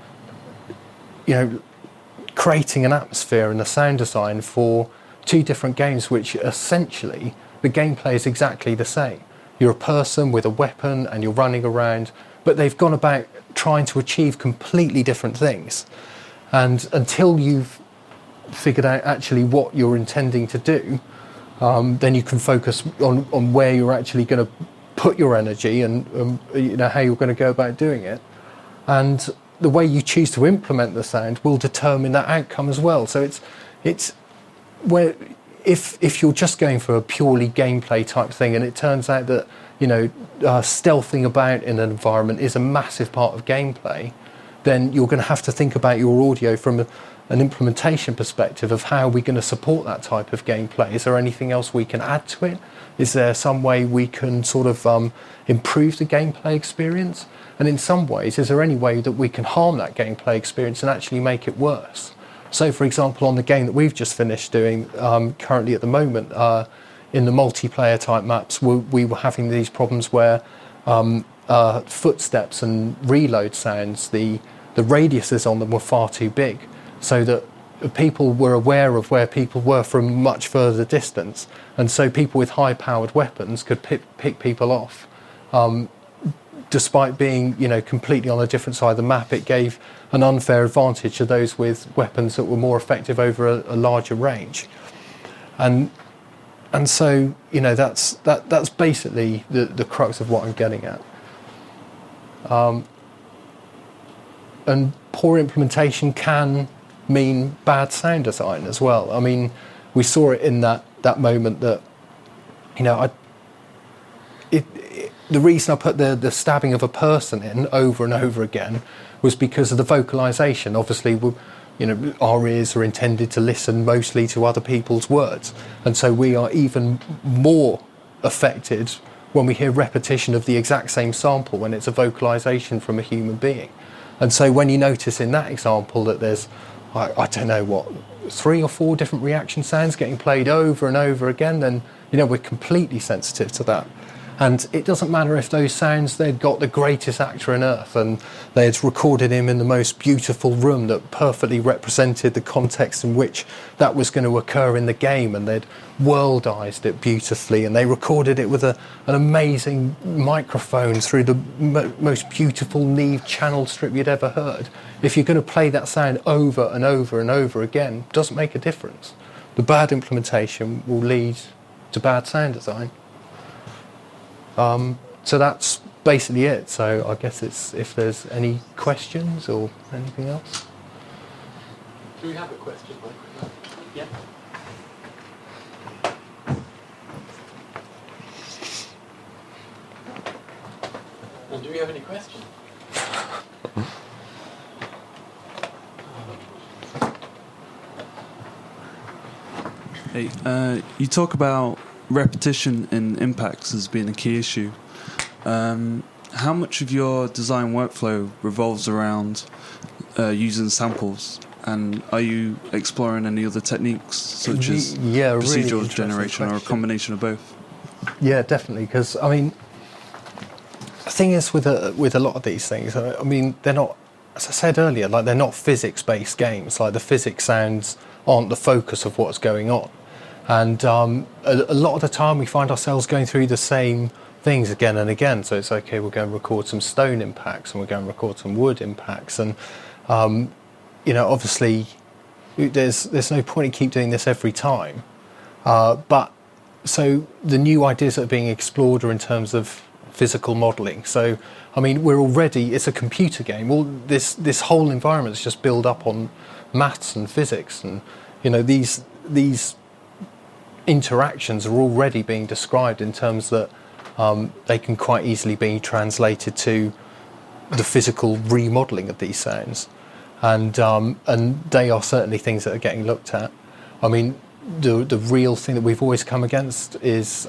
creating an atmosphere and a sound design for two different games, which essentially the gameplay is exactly the same. You're a person with a weapon and you're running around, but they've gone about trying to achieve completely different things. And until you've figured out actually what you're intending to do, then you can focus on where you're actually going to put your energy and how you're going to go about doing it. And the way you choose to implement the sound will determine that outcome as well. So it's where if you're just going for a purely gameplay type thing, and it turns out that stealthing about in an environment is a massive part of gameplay, then you're going to have to think about your audio from an implementation perspective of how we're going to support that type of gameplay. Is there anything else we can add to it? Is there some way we can sort of improve the gameplay experience? And in some ways, is there any way that we can harm that gameplay experience and actually make it worse? So, for example, on the game that we've just finished doing currently at the moment, in the multiplayer type maps, we were having these problems where footsteps and reload sounds, the radiuses on them were far too big, so that people were aware of where people were from much further distance, and so people with high-powered weapons could pick people off. Despite being, completely on a different side of the map, it gave an unfair advantage to those with weapons that were more effective over a larger range. And so, that's basically the crux of what I'm getting at. And poor implementation can mean bad sound design as well. I mean, we saw it in that moment that, the reason I put the stabbing of a person in over and over again was because of the vocalization. Obviously, our ears are intended to listen mostly to other people's words, and so we are even more affected when we hear repetition of the exact same sample when it's a vocalization from a human being. And so when you notice in that example that there's, I don't know what, 3 or 4 different reaction sounds getting played over and over again, then we're completely sensitive to that. And it doesn't matter if those sounds, they'd got the greatest actor on earth and they had recorded him in the most beautiful room that perfectly represented the context in which that was going to occur in the game, and they'd worldized it beautifully, and they recorded it with an amazing microphone through the most beautiful Neve channel strip you'd ever heard. If you're going to play that sound over and over and over again, it doesn't make a difference. The bad implementation will lead to bad sound design. So that's basically it. So I guess it's if there's any questions or anything else. Do we have a question, Mike? Yeah. And do we have any questions? Hey, you talk about repetition in impacts as being a key issue. How much of your design workflow revolves around using samples? And are you exploring any other techniques such as procedural really generation or a combination of both? Yeah, definitely. Because I mean, the thing is with a lot of these things, I mean, they're not, as I said earlier, like they're not physics-based games. Like the physics sounds aren't the focus of what's going on. And a lot of the time we find ourselves going through the same things again and again. So it's okay, we're going to record some stone impacts and we're going to record some wood impacts. And, obviously there's no point in keep doing this every time. But so the new ideas that are being explored are in terms of physical modelling. So, I mean, it's a computer game. Well, this whole environment is just built up on maths and physics. And, these interactions are already being described in terms that they can quite easily be translated to the physical remodelling of these sounds, and they are certainly things that are getting looked at. I mean, the real thing that we've always come against is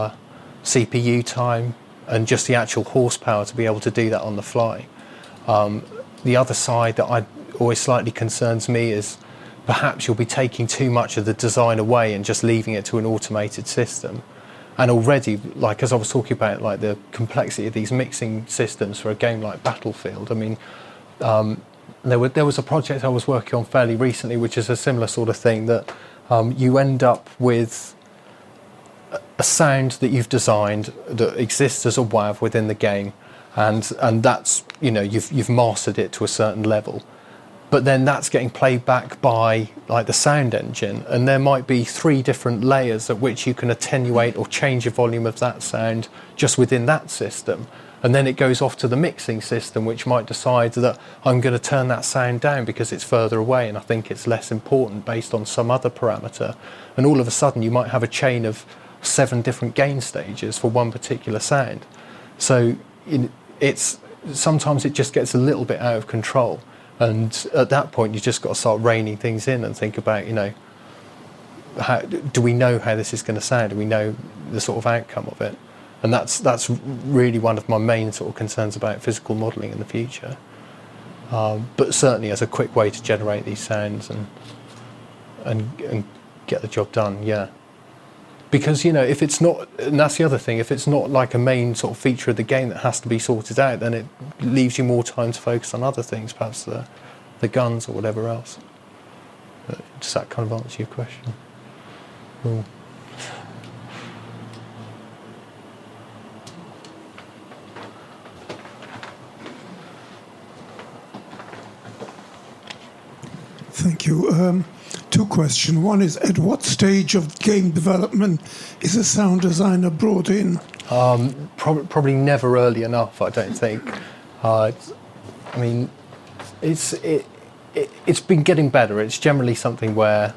CPU time and just the actual horsepower to be able to do that on the fly. The other side that always slightly concerns me is perhaps you'll be taking too much of the design away and just leaving it to an automated system. And already, like as I was talking about, like the complexity of these mixing systems for a game like Battlefield. I mean, there was a project I was working on fairly recently, which is a similar sort of thing, that you end up with a sound that you've designed that exists as a WAV within the game, and that's you've mastered it to a certain level. But then that's getting played back by like the sound engine, and there might be 3 different layers at which you can attenuate or change the volume of that sound just within that system. And then it goes off to the mixing system, which might decide that I'm going to turn that sound down because it's further away and I think it's less important based on some other parameter. And all of a sudden you might have a chain of 7 different gain stages for one particular sound. So sometimes it just gets a little bit out of control. And at that point, you just got to start reining things in and think about, do we know how this is going to sound? Do we know the sort of outcome of it? And that's really one of my main sort of concerns about physical modelling in the future. But certainly as a quick way to generate these sounds and get the job done, yeah. Because, if it's not, and that's the other thing, if it's not like a main sort of feature of the game that has to be sorted out, then it leaves you more time to focus on other things, perhaps the guns or whatever else. But does that kind of answer your question? Cool. Thank you. 2 questions. One is, at what stage of game development is a sound designer brought in? Probably never early enough, I don't think. I mean, it's been getting better. It's generally something where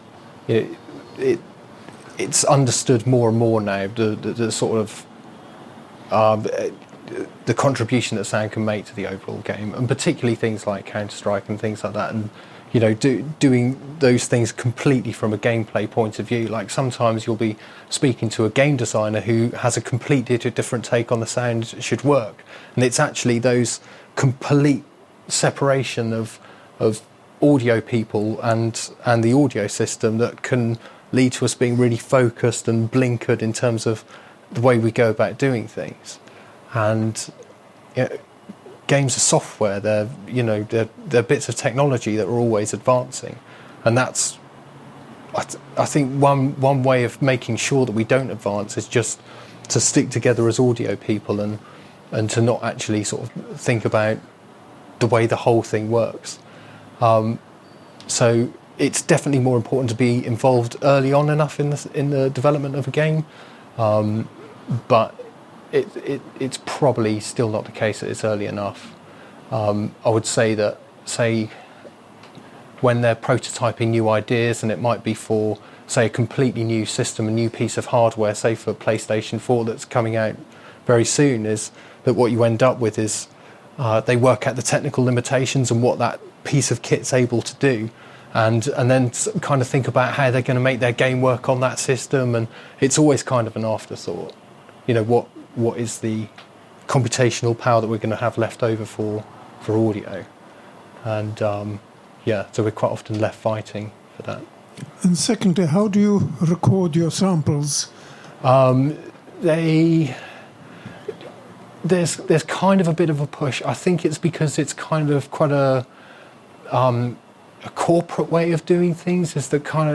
it's understood more and more now, the sort of the contribution that sound can make to the overall game, and particularly things like Counter-Strike and things like that, and doing those things completely from a gameplay point of view. Like sometimes you'll be speaking to a game designer who has a completely different take on the sound should work, and it's actually those complete separation of audio people and the audio system that can lead to us being really focused and blinkered in terms of the way we go about doing things. And games are software. They're bits of technology that are always advancing, and that's I think one way of making sure that we don't advance is just to stick together as audio people and to not actually sort of think about the way the whole thing works. So it's definitely more important to be involved early on enough in the development of a game, but it's probably still not the case that it's early enough. I would say that, when they're prototyping new ideas, and it might be for, say, a completely new system, a new piece of hardware, say for PlayStation 4 that's coming out very soon, is that what you end up with is they work out the technical limitations and what that piece of kit's able to do, and then kind of think about how they're going to make their game work on that system, and it's always kind of an afterthought. What is the computational power that we're going to have left over for audio, and so we're quite often left fighting for that. And secondly, how do you record your samples? There's kind of a bit of a push. I think it's because it's kind of quite a corporate way of doing things. Is that kind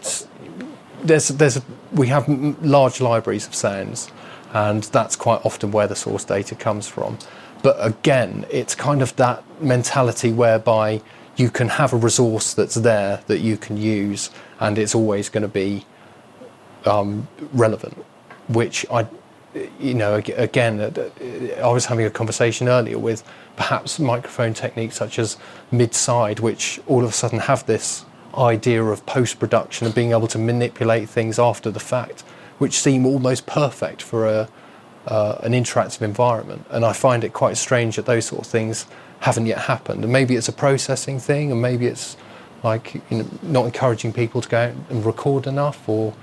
of we have large libraries of sounds, and that's quite often where the source data comes from. But again, it's kind of that mentality whereby you can have a resource that's there that you can use, and it's always going to be relevant. Which I was having a conversation earlier with perhaps microphone techniques such as mid-side, which all of a sudden have this idea of post-production and being able to manipulate things after the fact, which seem almost perfect for an interactive environment. And I find it quite strange that those sort of things haven't yet happened. And maybe it's a processing thing, and maybe it's like not encouraging people to go out and record enough, or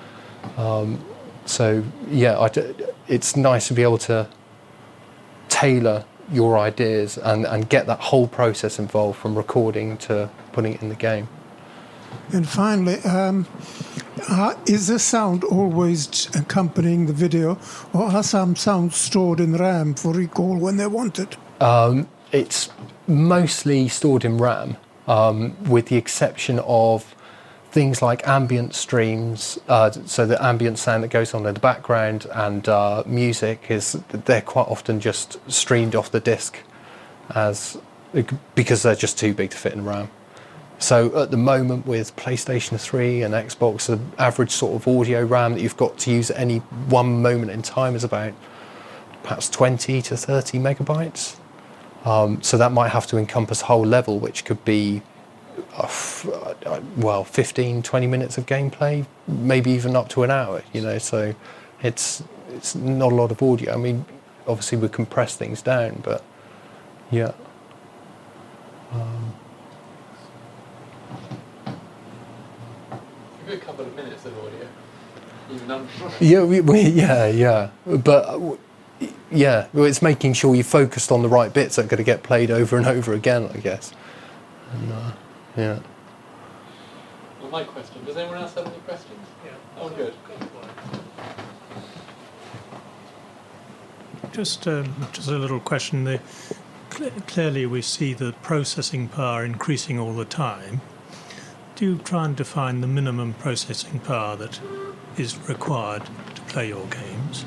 it's nice to be able to tailor your ideas and get that whole process involved, from recording to putting it in the game. And finally, is the sound always accompanying the video, or are some sounds stored in RAM for recall when they're wanted? It's mostly stored in RAM, with the exception of things like ambient streams, so the ambient sound that goes on in the background, and music, they're quite often just streamed off the disc because they're just too big to fit in RAM. So at the moment with PlayStation 3 and Xbox, the average sort of audio RAM that you've got to use at any one moment in time is about perhaps 20 to 30 megabytes. So that might have to encompass a whole level, which could be 15, 20 minutes of gameplay, maybe even up to an hour, so it's not a lot of audio. I mean, obviously we compress things down, but yeah. A good couple of minutes of audio, but it's making sure you focused on the right bits that are going to get played over and over again, I guess. And, Well, my question. Does anyone else have any questions? Yeah. Oh, good. Just a little question. Clearly, we see the processing power increasing all the time. Do you try and define the minimum processing power that is required to play your games?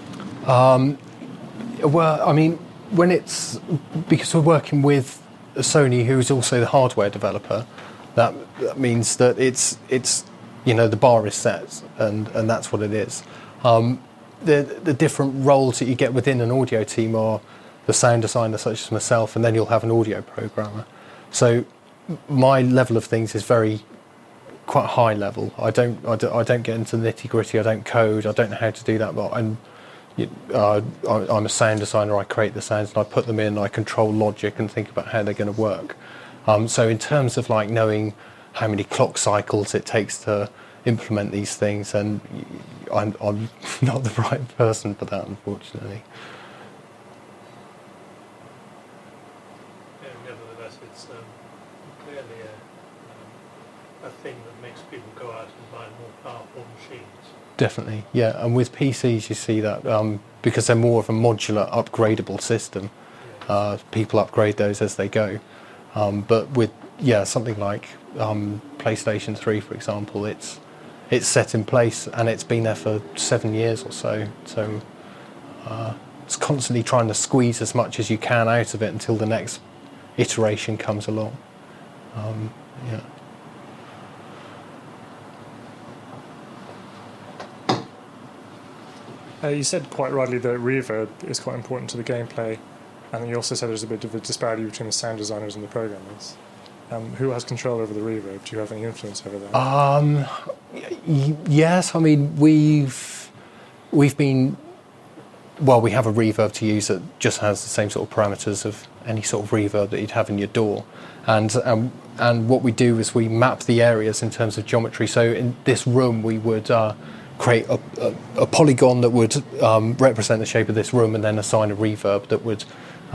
Well, I mean, because we're working with Sony, who's also the hardware developer, that means that it's the bar is set, and that's what it is. The different roles that you get within an audio team are the sound designer, such as myself, and then you'll have an audio programmer. So my level of things is quite high level. I don't get into the nitty gritty. I don't code. I don't know how to do that, but I'm a sound designer. I create the sounds and I put them in. I control logic and think about how they're going to work. So in terms of like knowing how many clock cycles it takes to implement these things, and I'm not the right person for that, unfortunately. Nevertheless, it's clearly thing that makes people go out and buy more powerful machines. Definitely, yeah. And with PCs, you see that because they're more of a modular, upgradable system. People upgrade those as they go. But with something like PlayStation 3, for example, it's set in place and it's been there for 7 years or so. So it's constantly trying to squeeze as much as you can out of it until the next iteration comes along. Yeah. You said quite rightly that reverb is quite important to the gameplay, and you also said there's a bit of a disparity between the sound designers and the programmers. Who has control over the reverb? Do you have any influence over that? Yes, I mean we've been. Well, we have a reverb to use that just has the same sort of parameters of any sort of reverb that you'd have in your DAW, and what we do is we map the areas in terms of geometry. So in this room, we would create a polygon that would represent the shape of this room, and then assign a reverb that would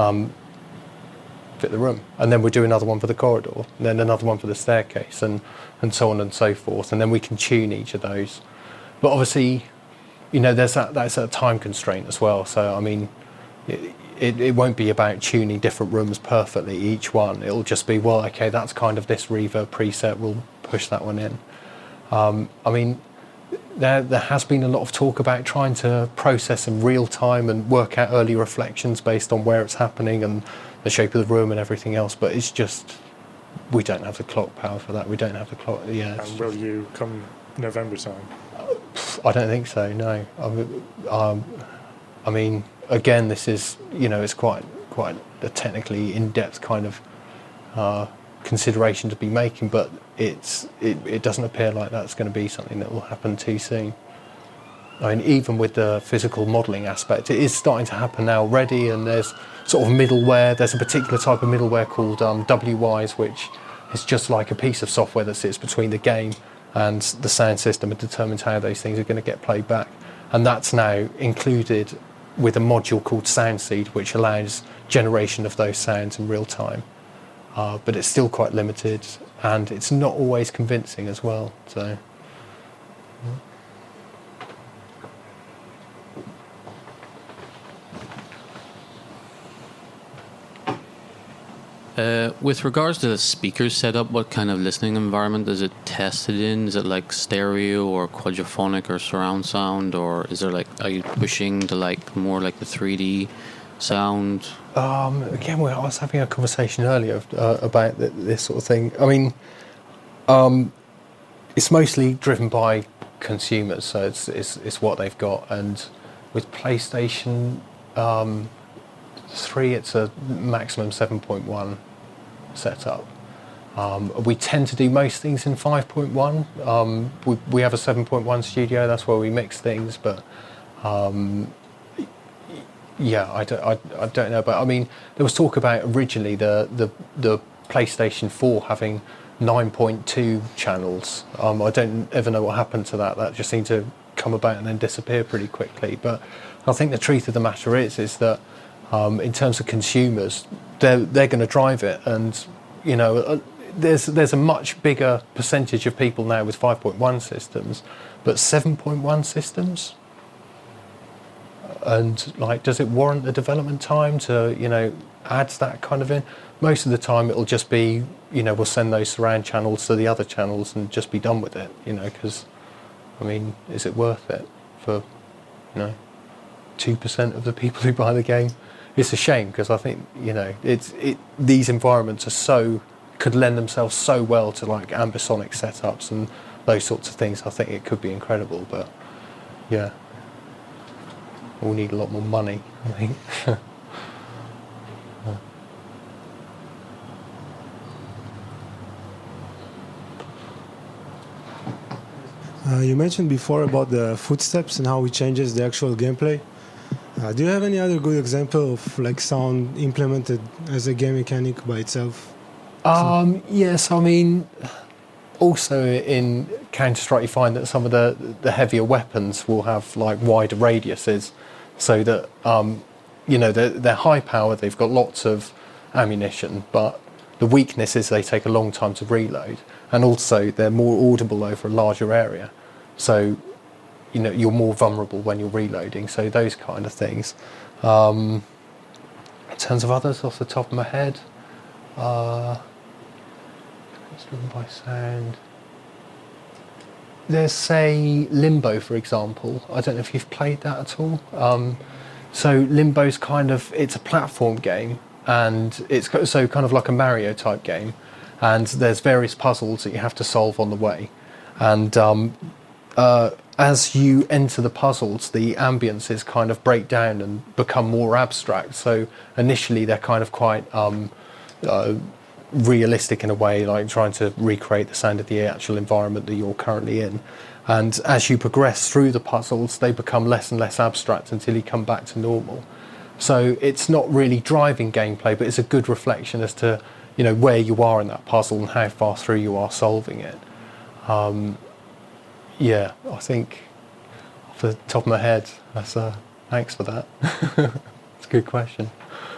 fit the room. And then we'd do another one for the corridor, and then another one for the staircase, and so on and so forth. And then we can tune each of those. But obviously, you know, that's a time constraint as well. So I mean, it won't be about tuning different rooms perfectly, each one. It'll just be, well, okay, that's kind of this reverb preset, we'll push that one in. I mean, there has been a lot of talk about trying to process in real time and work out early reflections based on where it's happening and the shape of the room and everything else, but it's just, we don't have the clock power for that. We don't have the clock, And will you come November time? I don't think so, no. I mean, again, this is, you know, it's quite a technically in-depth kind of consideration to be making, but it doesn't appear like that's going to be something that will happen too soon. I mean, even with the physical modelling aspect, it is starting to happen now already, and there's sort of middleware. There's a particular type of middleware called WWise, which is just like a piece of software that sits between the game and the sound system and determines how those things are going to get played back. And that's now included with a module called SoundSeed, which allows generation of those sounds in real time. But it's still quite limited, and it's not always convincing as well. So. With regards to the speaker setup, what kind of listening environment is it tested in? Is it like stereo or quadraphonic or surround sound, or is there like, are you pushing to like more like the 3D sound? Again, I was having a conversation earlier about this sort of thing. I mean, it's mostly driven by consumers, so it's what they've got. And with PlayStation 3, it's a maximum 7.1 setup. We tend to do most things in 5.1. We have a 7.1 studio. That's where we mix things, but. Yeah, I don't know, but I mean, there was talk about originally the PlayStation 4 having 9.2 channels. I don't ever know what happened to that. That just seemed to come about and then disappear pretty quickly. But I think the truth of the matter is that in terms of consumers, they're going to drive it, and you know, there's a much bigger percentage of people now with 5.1 systems, but 7.1 systems. And like, does it warrant the development time to, you know, add that kind of in? Most of the time it'll just be, you know, we'll send those surround channels to the other channels and just be done with it, you know, because, I mean, is it worth it for, you know, 2% of the people who buy the game? It's a shame, because I think, you know, these environments could lend themselves so well to like ambisonic setups and those sorts of things. I think it could be incredible, but yeah. We'll need a lot more money, I think. You mentioned before about the footsteps and how it changes the actual gameplay. Do you have any other good example of like sound implemented as a game mechanic by itself? Yes, I mean, also in Counter-Strike you find that some of the heavier weapons will have like wider radiuses, so that you know, they're high power, they've got lots of ammunition, but The weakness is they take a long time to reload, and also they're more audible over a larger area. So, you're more vulnerable when you're reloading. So those kind of things. In terms of others, off the top of my head, it's driven by sound. There's, say, Limbo, for example. I don't know if you've played that at all. So Limbo's it's a platform game, and it's so kind of like a Mario type game, and there's various puzzles that you have to solve on the way, and as you enter the puzzles, the ambiences kind of break down and become more abstract. So initially they're kind of quite realistic in a way, like trying to recreate the sound of the actual environment that you're currently in. And as you progress through the puzzles, they become less and less abstract until you come back to normal. So it's not really driving gameplay, but it's a good reflection as to, where you are in that puzzle and how far through you are solving it. Yeah, I think off the top of my head, thanks for that. It's a good question.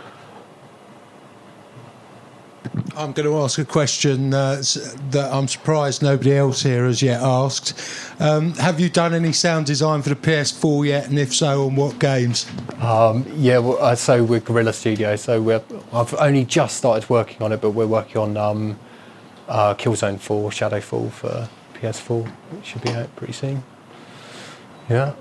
I'm going to ask a question that I'm surprised nobody else here has yet asked. Have you done any sound design for the PS4 yet, and if so, on what games? So we're Guerrilla Studio, so I've only just started working on it, but we're working on Killzone 4, Shadowfall for PS4, which should be out pretty soon. Yeah.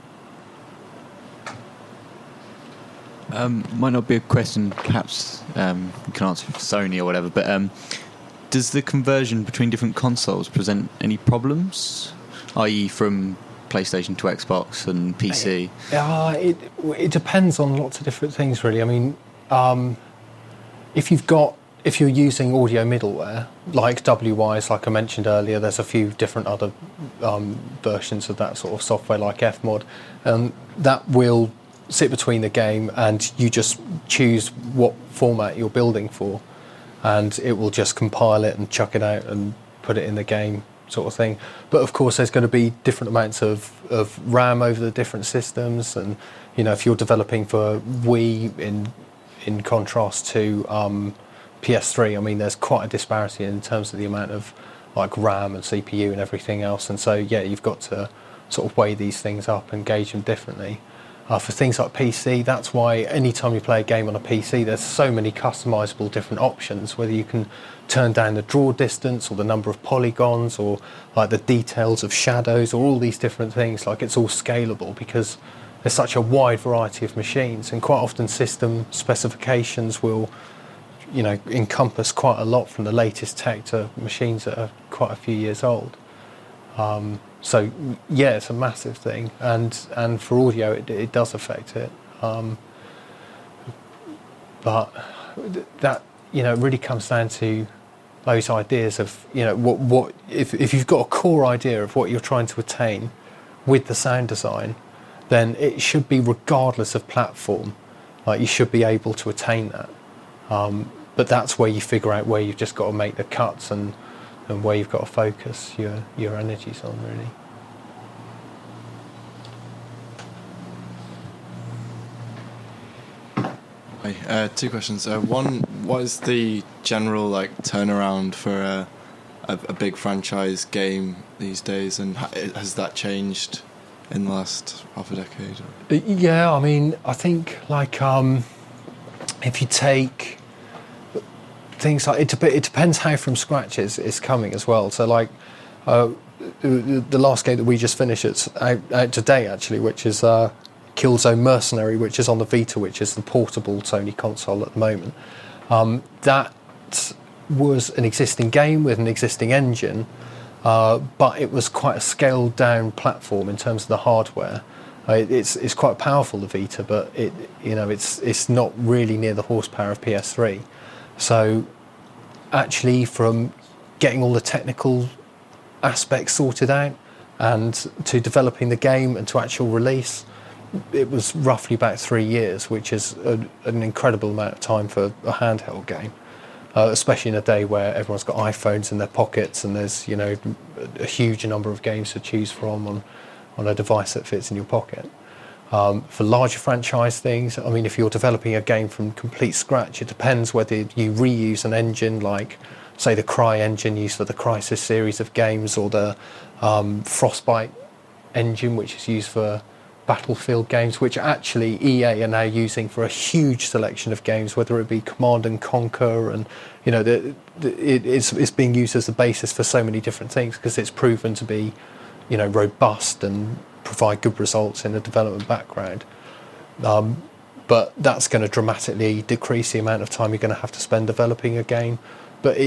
Might not be a question, perhaps you can answer for Sony or whatever, but does the conversion between different consoles present any problems, i.e. from PlayStation to Xbox and PC? It depends on lots of different things, really. I mean, if you're using audio middleware, like WWise, like I mentioned earlier, there's a few different other versions of that sort of software, like Fmod, that will sit between the game, and you just choose what format you're building for, and it will just compile it and chuck it out and put it in the game, sort of thing. But of course there's going to be different amounts of RAM over the different systems, and if you're developing for Wii in contrast to PS3, I mean, there's quite a disparity in terms of the amount of like RAM and CPU and everything else, and so you've got to sort of weigh these things up and gauge them differently. For things like PC, that's why anytime you play a game on a PC, there's so many customizable different options, whether you can turn down the draw distance or the number of polygons or like the details of shadows or all these different things. Like, it's all scalable because there's such a wide variety of machines, and quite often system specifications will encompass quite a lot, from the latest tech to machines that are quite a few years old. So it's a massive thing, and for audio it does affect it, but that it really comes down to those ideas of what if you've got a core idea of what you're trying to attain with the sound design, then it should be regardless of platform, like you should be able to attain that, but that's where you figure out where you've just got to make the cuts and where you've got to focus your energies on, really. Hi, two questions. One, what is the general turnaround for a big franchise game these days, and has that changed in the last half a decade? Yeah, I mean, I think if you take things like it depends how from scratch it's coming as well. So the last game that we just finished, it's out today actually, which is Killzone Mercenary, which is on the Vita, which is the portable Sony console at the moment. That was an existing game with an existing engine, but it was quite a scaled down platform in terms of the hardware. It's quite powerful, the Vita, but it's not really near the horsepower of PS3. So actually, from getting all the technical aspects sorted out and to developing the game and to actual release, it was roughly about 3 years, which is an incredible amount of time for a handheld game, especially in a day where everyone's got iPhones in their pockets and there's a huge number of games to choose from on a device that fits in your pocket. For larger franchise things, I mean, if you're developing a game from complete scratch, it depends whether you reuse an engine like, say, the Cry engine used for the Crysis series of games, or the Frostbite engine, which is used for Battlefield games, which actually EA are now using for a huge selection of games, whether it be Command and Conquer, and you know, it's being used as the basis for so many different things because it's proven to be, you know, robust and provide good results in the development background. But that's going to dramatically decrease the amount of time you're going to have to spend developing a game. But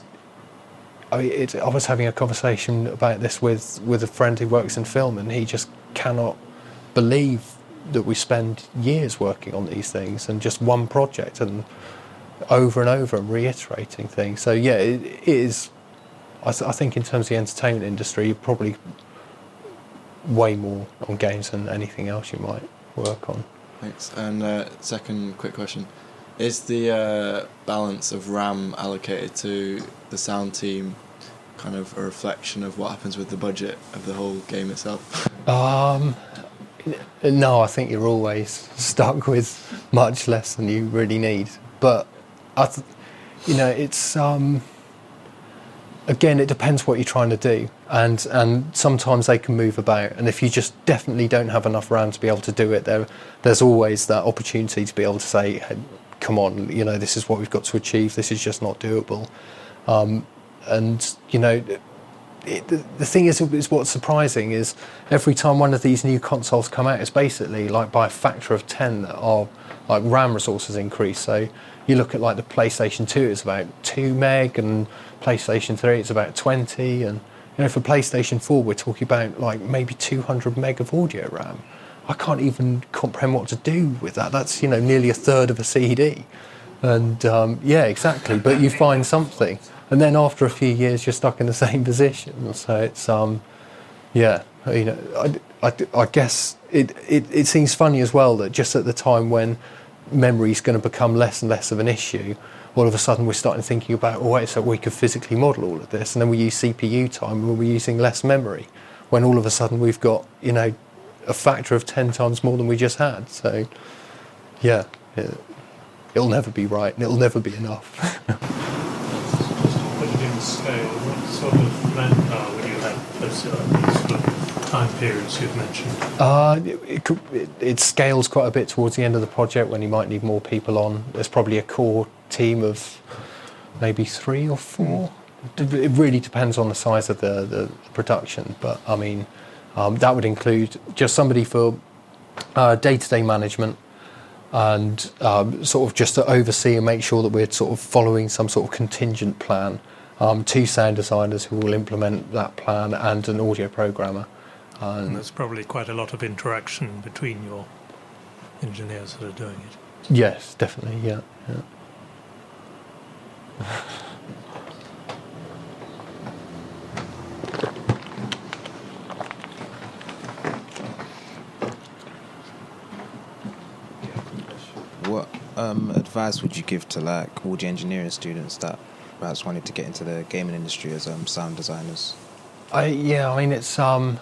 I was having a conversation about this with a friend who works in film, and he just cannot believe that we spend years working on these things and just one project and over and reiterating things. So yeah, it is. I think in terms of the entertainment industry, you're probably way more on games than anything else you might work on. Thanks. And second quick question. Is the balance of RAM allocated to the sound team kind of a reflection of what happens with the budget of the whole game itself? No, I think you're always stuck with much less than you really need. But, you know, it's... Again, it depends what you're trying to do, and sometimes they can move about, and if you just definitely don't have enough RAM to be able to do it, there's always that opportunity to be able to say, hey, come on, you know, this is what we've got to achieve, this is just not doable. And, you know, the thing is what's surprising is every time one of these new consoles come out, it's basically like by a factor of 10 that our like RAM resources increase. So you look at like the PlayStation 2, it's about 2 meg, and PlayStation 3 it's about 20, and you know, for PlayStation 4 we're talking about like maybe 200 meg of audio RAM. I can't even comprehend what to do with that. That's, you know, nearly a third of a CD. And yeah, exactly, but you find something, and then after a few years you're stuck in the same position. So it's yeah, you know, I guess it seems funny as well that just at the time when memory is going to become less and less of an issue, all of a sudden we're starting thinking about, oh wait, so we could physically model all of this, and then we use CPU time and we're using less memory, when all of a sudden we've got, you know, a factor of 10 times more than we just had. So yeah, it'll never be right and it'll never be enough. Just to put it in scale, what sort of manpower would you have for these sort of time periods you've mentioned? It scales quite a bit towards the end of the project when you might need more people on. There's probably a core team of maybe 3 or 4. It really depends on the size of the production, but I mean, that would include just somebody for day-to-day management, and sort of just to oversee and make sure that we're sort of following some sort of contingent plan. 2 sound designers who will implement that plan, and an audio programmer. And there's probably quite a lot of interaction between your engineers that are doing it. Yes, definitely, yeah. What advice would you give to like audio engineering students that perhaps wanted to get into the gaming industry as sound designers? I mean, it's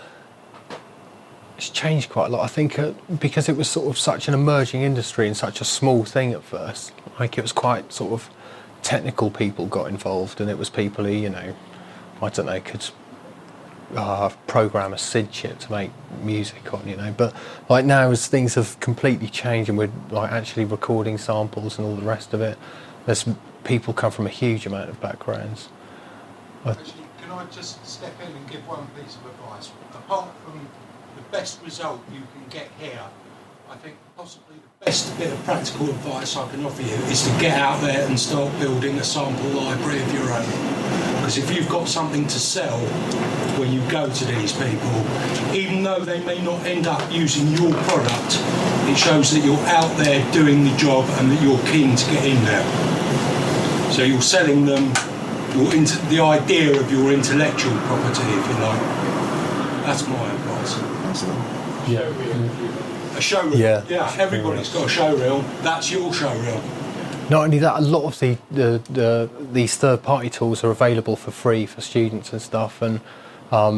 changed quite a lot. I think because it was sort of such an emerging industry and such a small thing at first, like it was quite sort of technical people got involved, and it was people who, you know, I don't know, could program a SID chip to make music on, you know. But like now, as things have completely changed and we're like actually recording samples and all the rest of it, there's people come from a huge amount of backgrounds. Actually, can I just step in and give one piece of advice? Apart from the best result you can get here, I think possibly the best bit of practical advice I can offer you is to get out there and start building a sample library of your own. Because if you've got something to sell when you go to these people, even though they may not end up using your product, it shows that you're out there doing the job and that you're keen to get in there. So you're selling them the idea of your intellectual property, if you like. That's my advice. Yeah. A showreel. Yeah, everybody's got a showreel. That's your showreel. Not only that, a lot of these third-party tools are available for free for students and stuff, and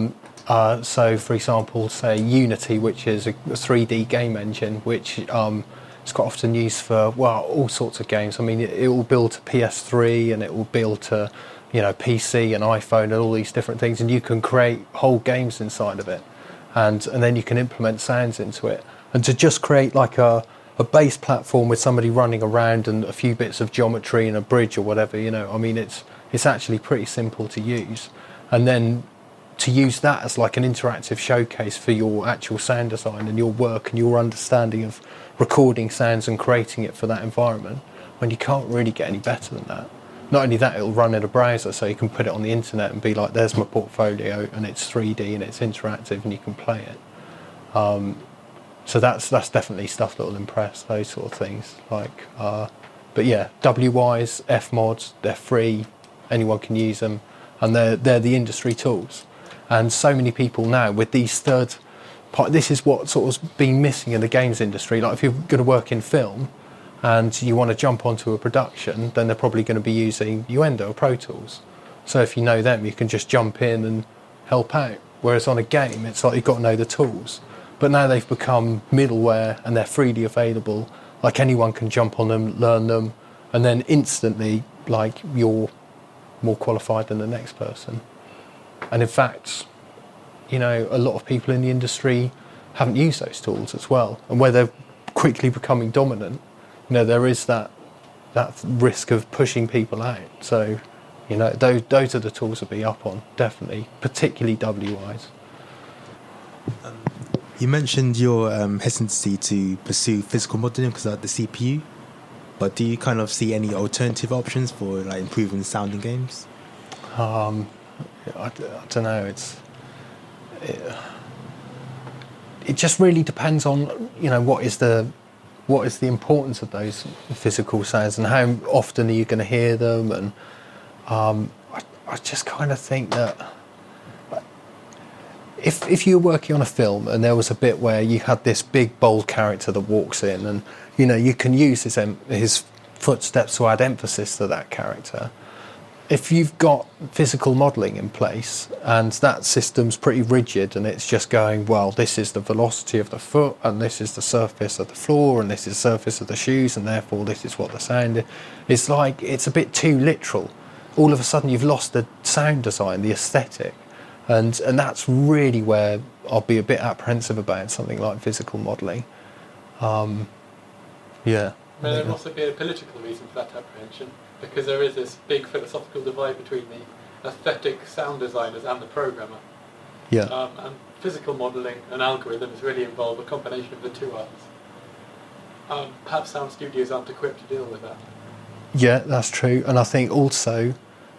So, for example, say Unity, which is a 3D game engine, which is quite often used for, well, all sorts of games. I mean, it will build to PS3 and it will build to, PC and iPhone and all these different things, and you can create whole games inside of it, and then you can implement sounds into it. And to just create like a base platform with somebody running around and a few bits of geometry and a bridge or whatever, I mean, it's actually pretty simple to use. And then to use that as like an interactive showcase for your actual sound design and your work and your understanding of recording sounds and creating it for that environment, when you can't really get any better than that. Not only that, it'll run in a browser, so you can put it on the internet and be like, there's my portfolio, and it's 3D and it's interactive and you can play it. So that's definitely stuff that will impress, those sort of things. But yeah, WYs, Fmods, they're free, anyone can use them, and they're the industry tools. And so many people now with these this is what sort of been missing in the games industry. Like if you're going to work in film and you want to jump onto a production, then they're probably going to be using Uendo or Pro Tools. So if you know them, you can just jump in and help out. Whereas on a game, it's like you've got to know the tools. But now they've become middleware and they're freely available. Like anyone can jump on them, learn them, and then instantly, like, you're more qualified than the next person. And in fact, a lot of people in the industry haven't used those tools as well. And where they're quickly becoming dominant, there is that risk of pushing people out. So, those are the tools to be up on, definitely, particularly WIs. You mentioned your hesitancy to pursue physical modeling because of the CPU, but do you kind of see any alternative options for like improving sound in games? I don't know. It just really depends on what is the importance of those physical sounds and how often are you going to hear them. And I just kind of think that if you're working on a film and there was a bit where you had this big bold character that walks in, and you can use his footsteps to add emphasis to that character. If you've got physical modelling in place and that system's pretty rigid and it's just going, well, this is the velocity of the foot and this is the surface of the floor and this is the surface of the shoes and therefore this is what the sound is, it's like it's a bit too literal. All of a sudden you've lost the sound design, the aesthetic, and that's really where I'll be a bit apprehensive about something like physical modelling. Yeah. May there also be a political reason for that apprehension, because there is this big philosophical divide between the aesthetic sound designers and the programmer. Yeah. And physical modelling and algorithms really involve a combination of the two arts. Perhaps sound studios aren't equipped to deal with that. Yeah, that's true. And I think also,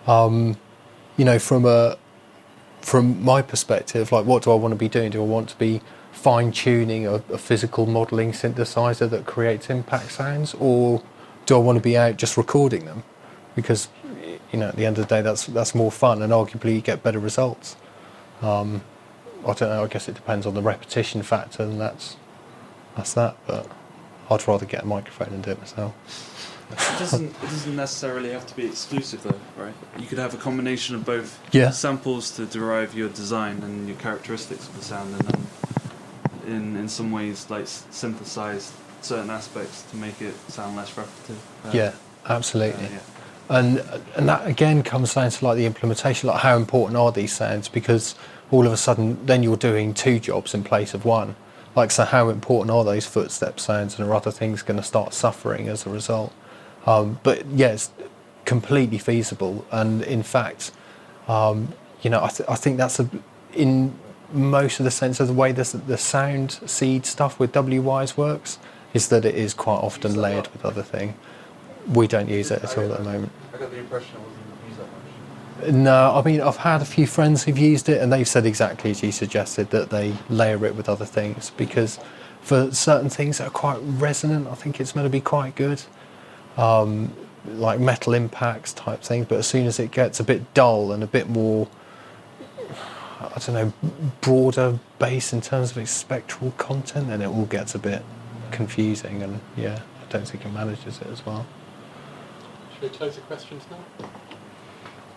from my perspective, like, what do I want to be doing? Do I want to be fine-tuning a physical modelling synthesizer that creates impact sounds, or do I want to be out just recording them? Because at the end of the day, that's more fun, and arguably you get better results. I don't know. I guess it depends on the repetition factor, and that's that. But I'd rather get a microphone and do it myself. It doesn't necessarily have to be exclusive, though, right? You could have a combination of both samples to derive your design and your characteristics of the sound, and then in some ways, like, synthesize certain aspects to make it sound less repetitive. Yeah, absolutely. And that again comes down to like the implementation, like how important are these sounds? Because all of a sudden, then you're doing two jobs in place of one. Like, so how important are those footstep sounds, and are other things going to start suffering as a result? But yeah, it's completely feasible, and in fact, I think that's in most of the sense of the way the sound seed stuff with WIs works, is that it is quite often layered with other things. We don't use it at all at the moment. I got the impression it wasn't used that much. No, I mean, I've had a few friends who've used it and they've said exactly as you suggested, that they layer it with other things, because for certain things that are quite resonant, I think it's meant to be quite good. Like metal impacts type things, but as soon as it gets a bit dull and a bit more, I don't know, broader base in terms of its spectral content, then it all gets a bit confusing, and yeah, I don't think it manages it as well. Should we close the questions now?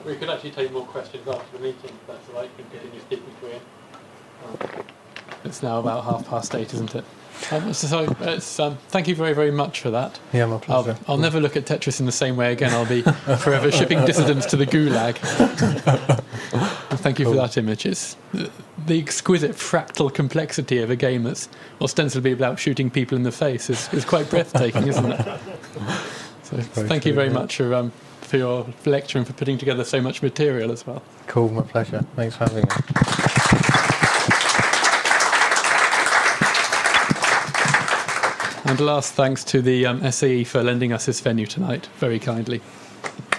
We could actually take more questions after the meeting, if that's all right. You can continue speaking to Ian. It's now about 8:30, isn't it? Thank you very, very much for that. Yeah, my pleasure. I'll never look at Tetris in the same way again. I'll be forever shipping dissidents to the gulag. Thank you for that image. It's the exquisite fractal complexity of a game that's ostensibly about shooting people in the face is quite breathtaking, isn't it? So thank you very much for your lecture and for putting together so much material as well. Cool, my pleasure. Thanks for having me. And last thanks to the SAE for lending us this venue tonight, very kindly.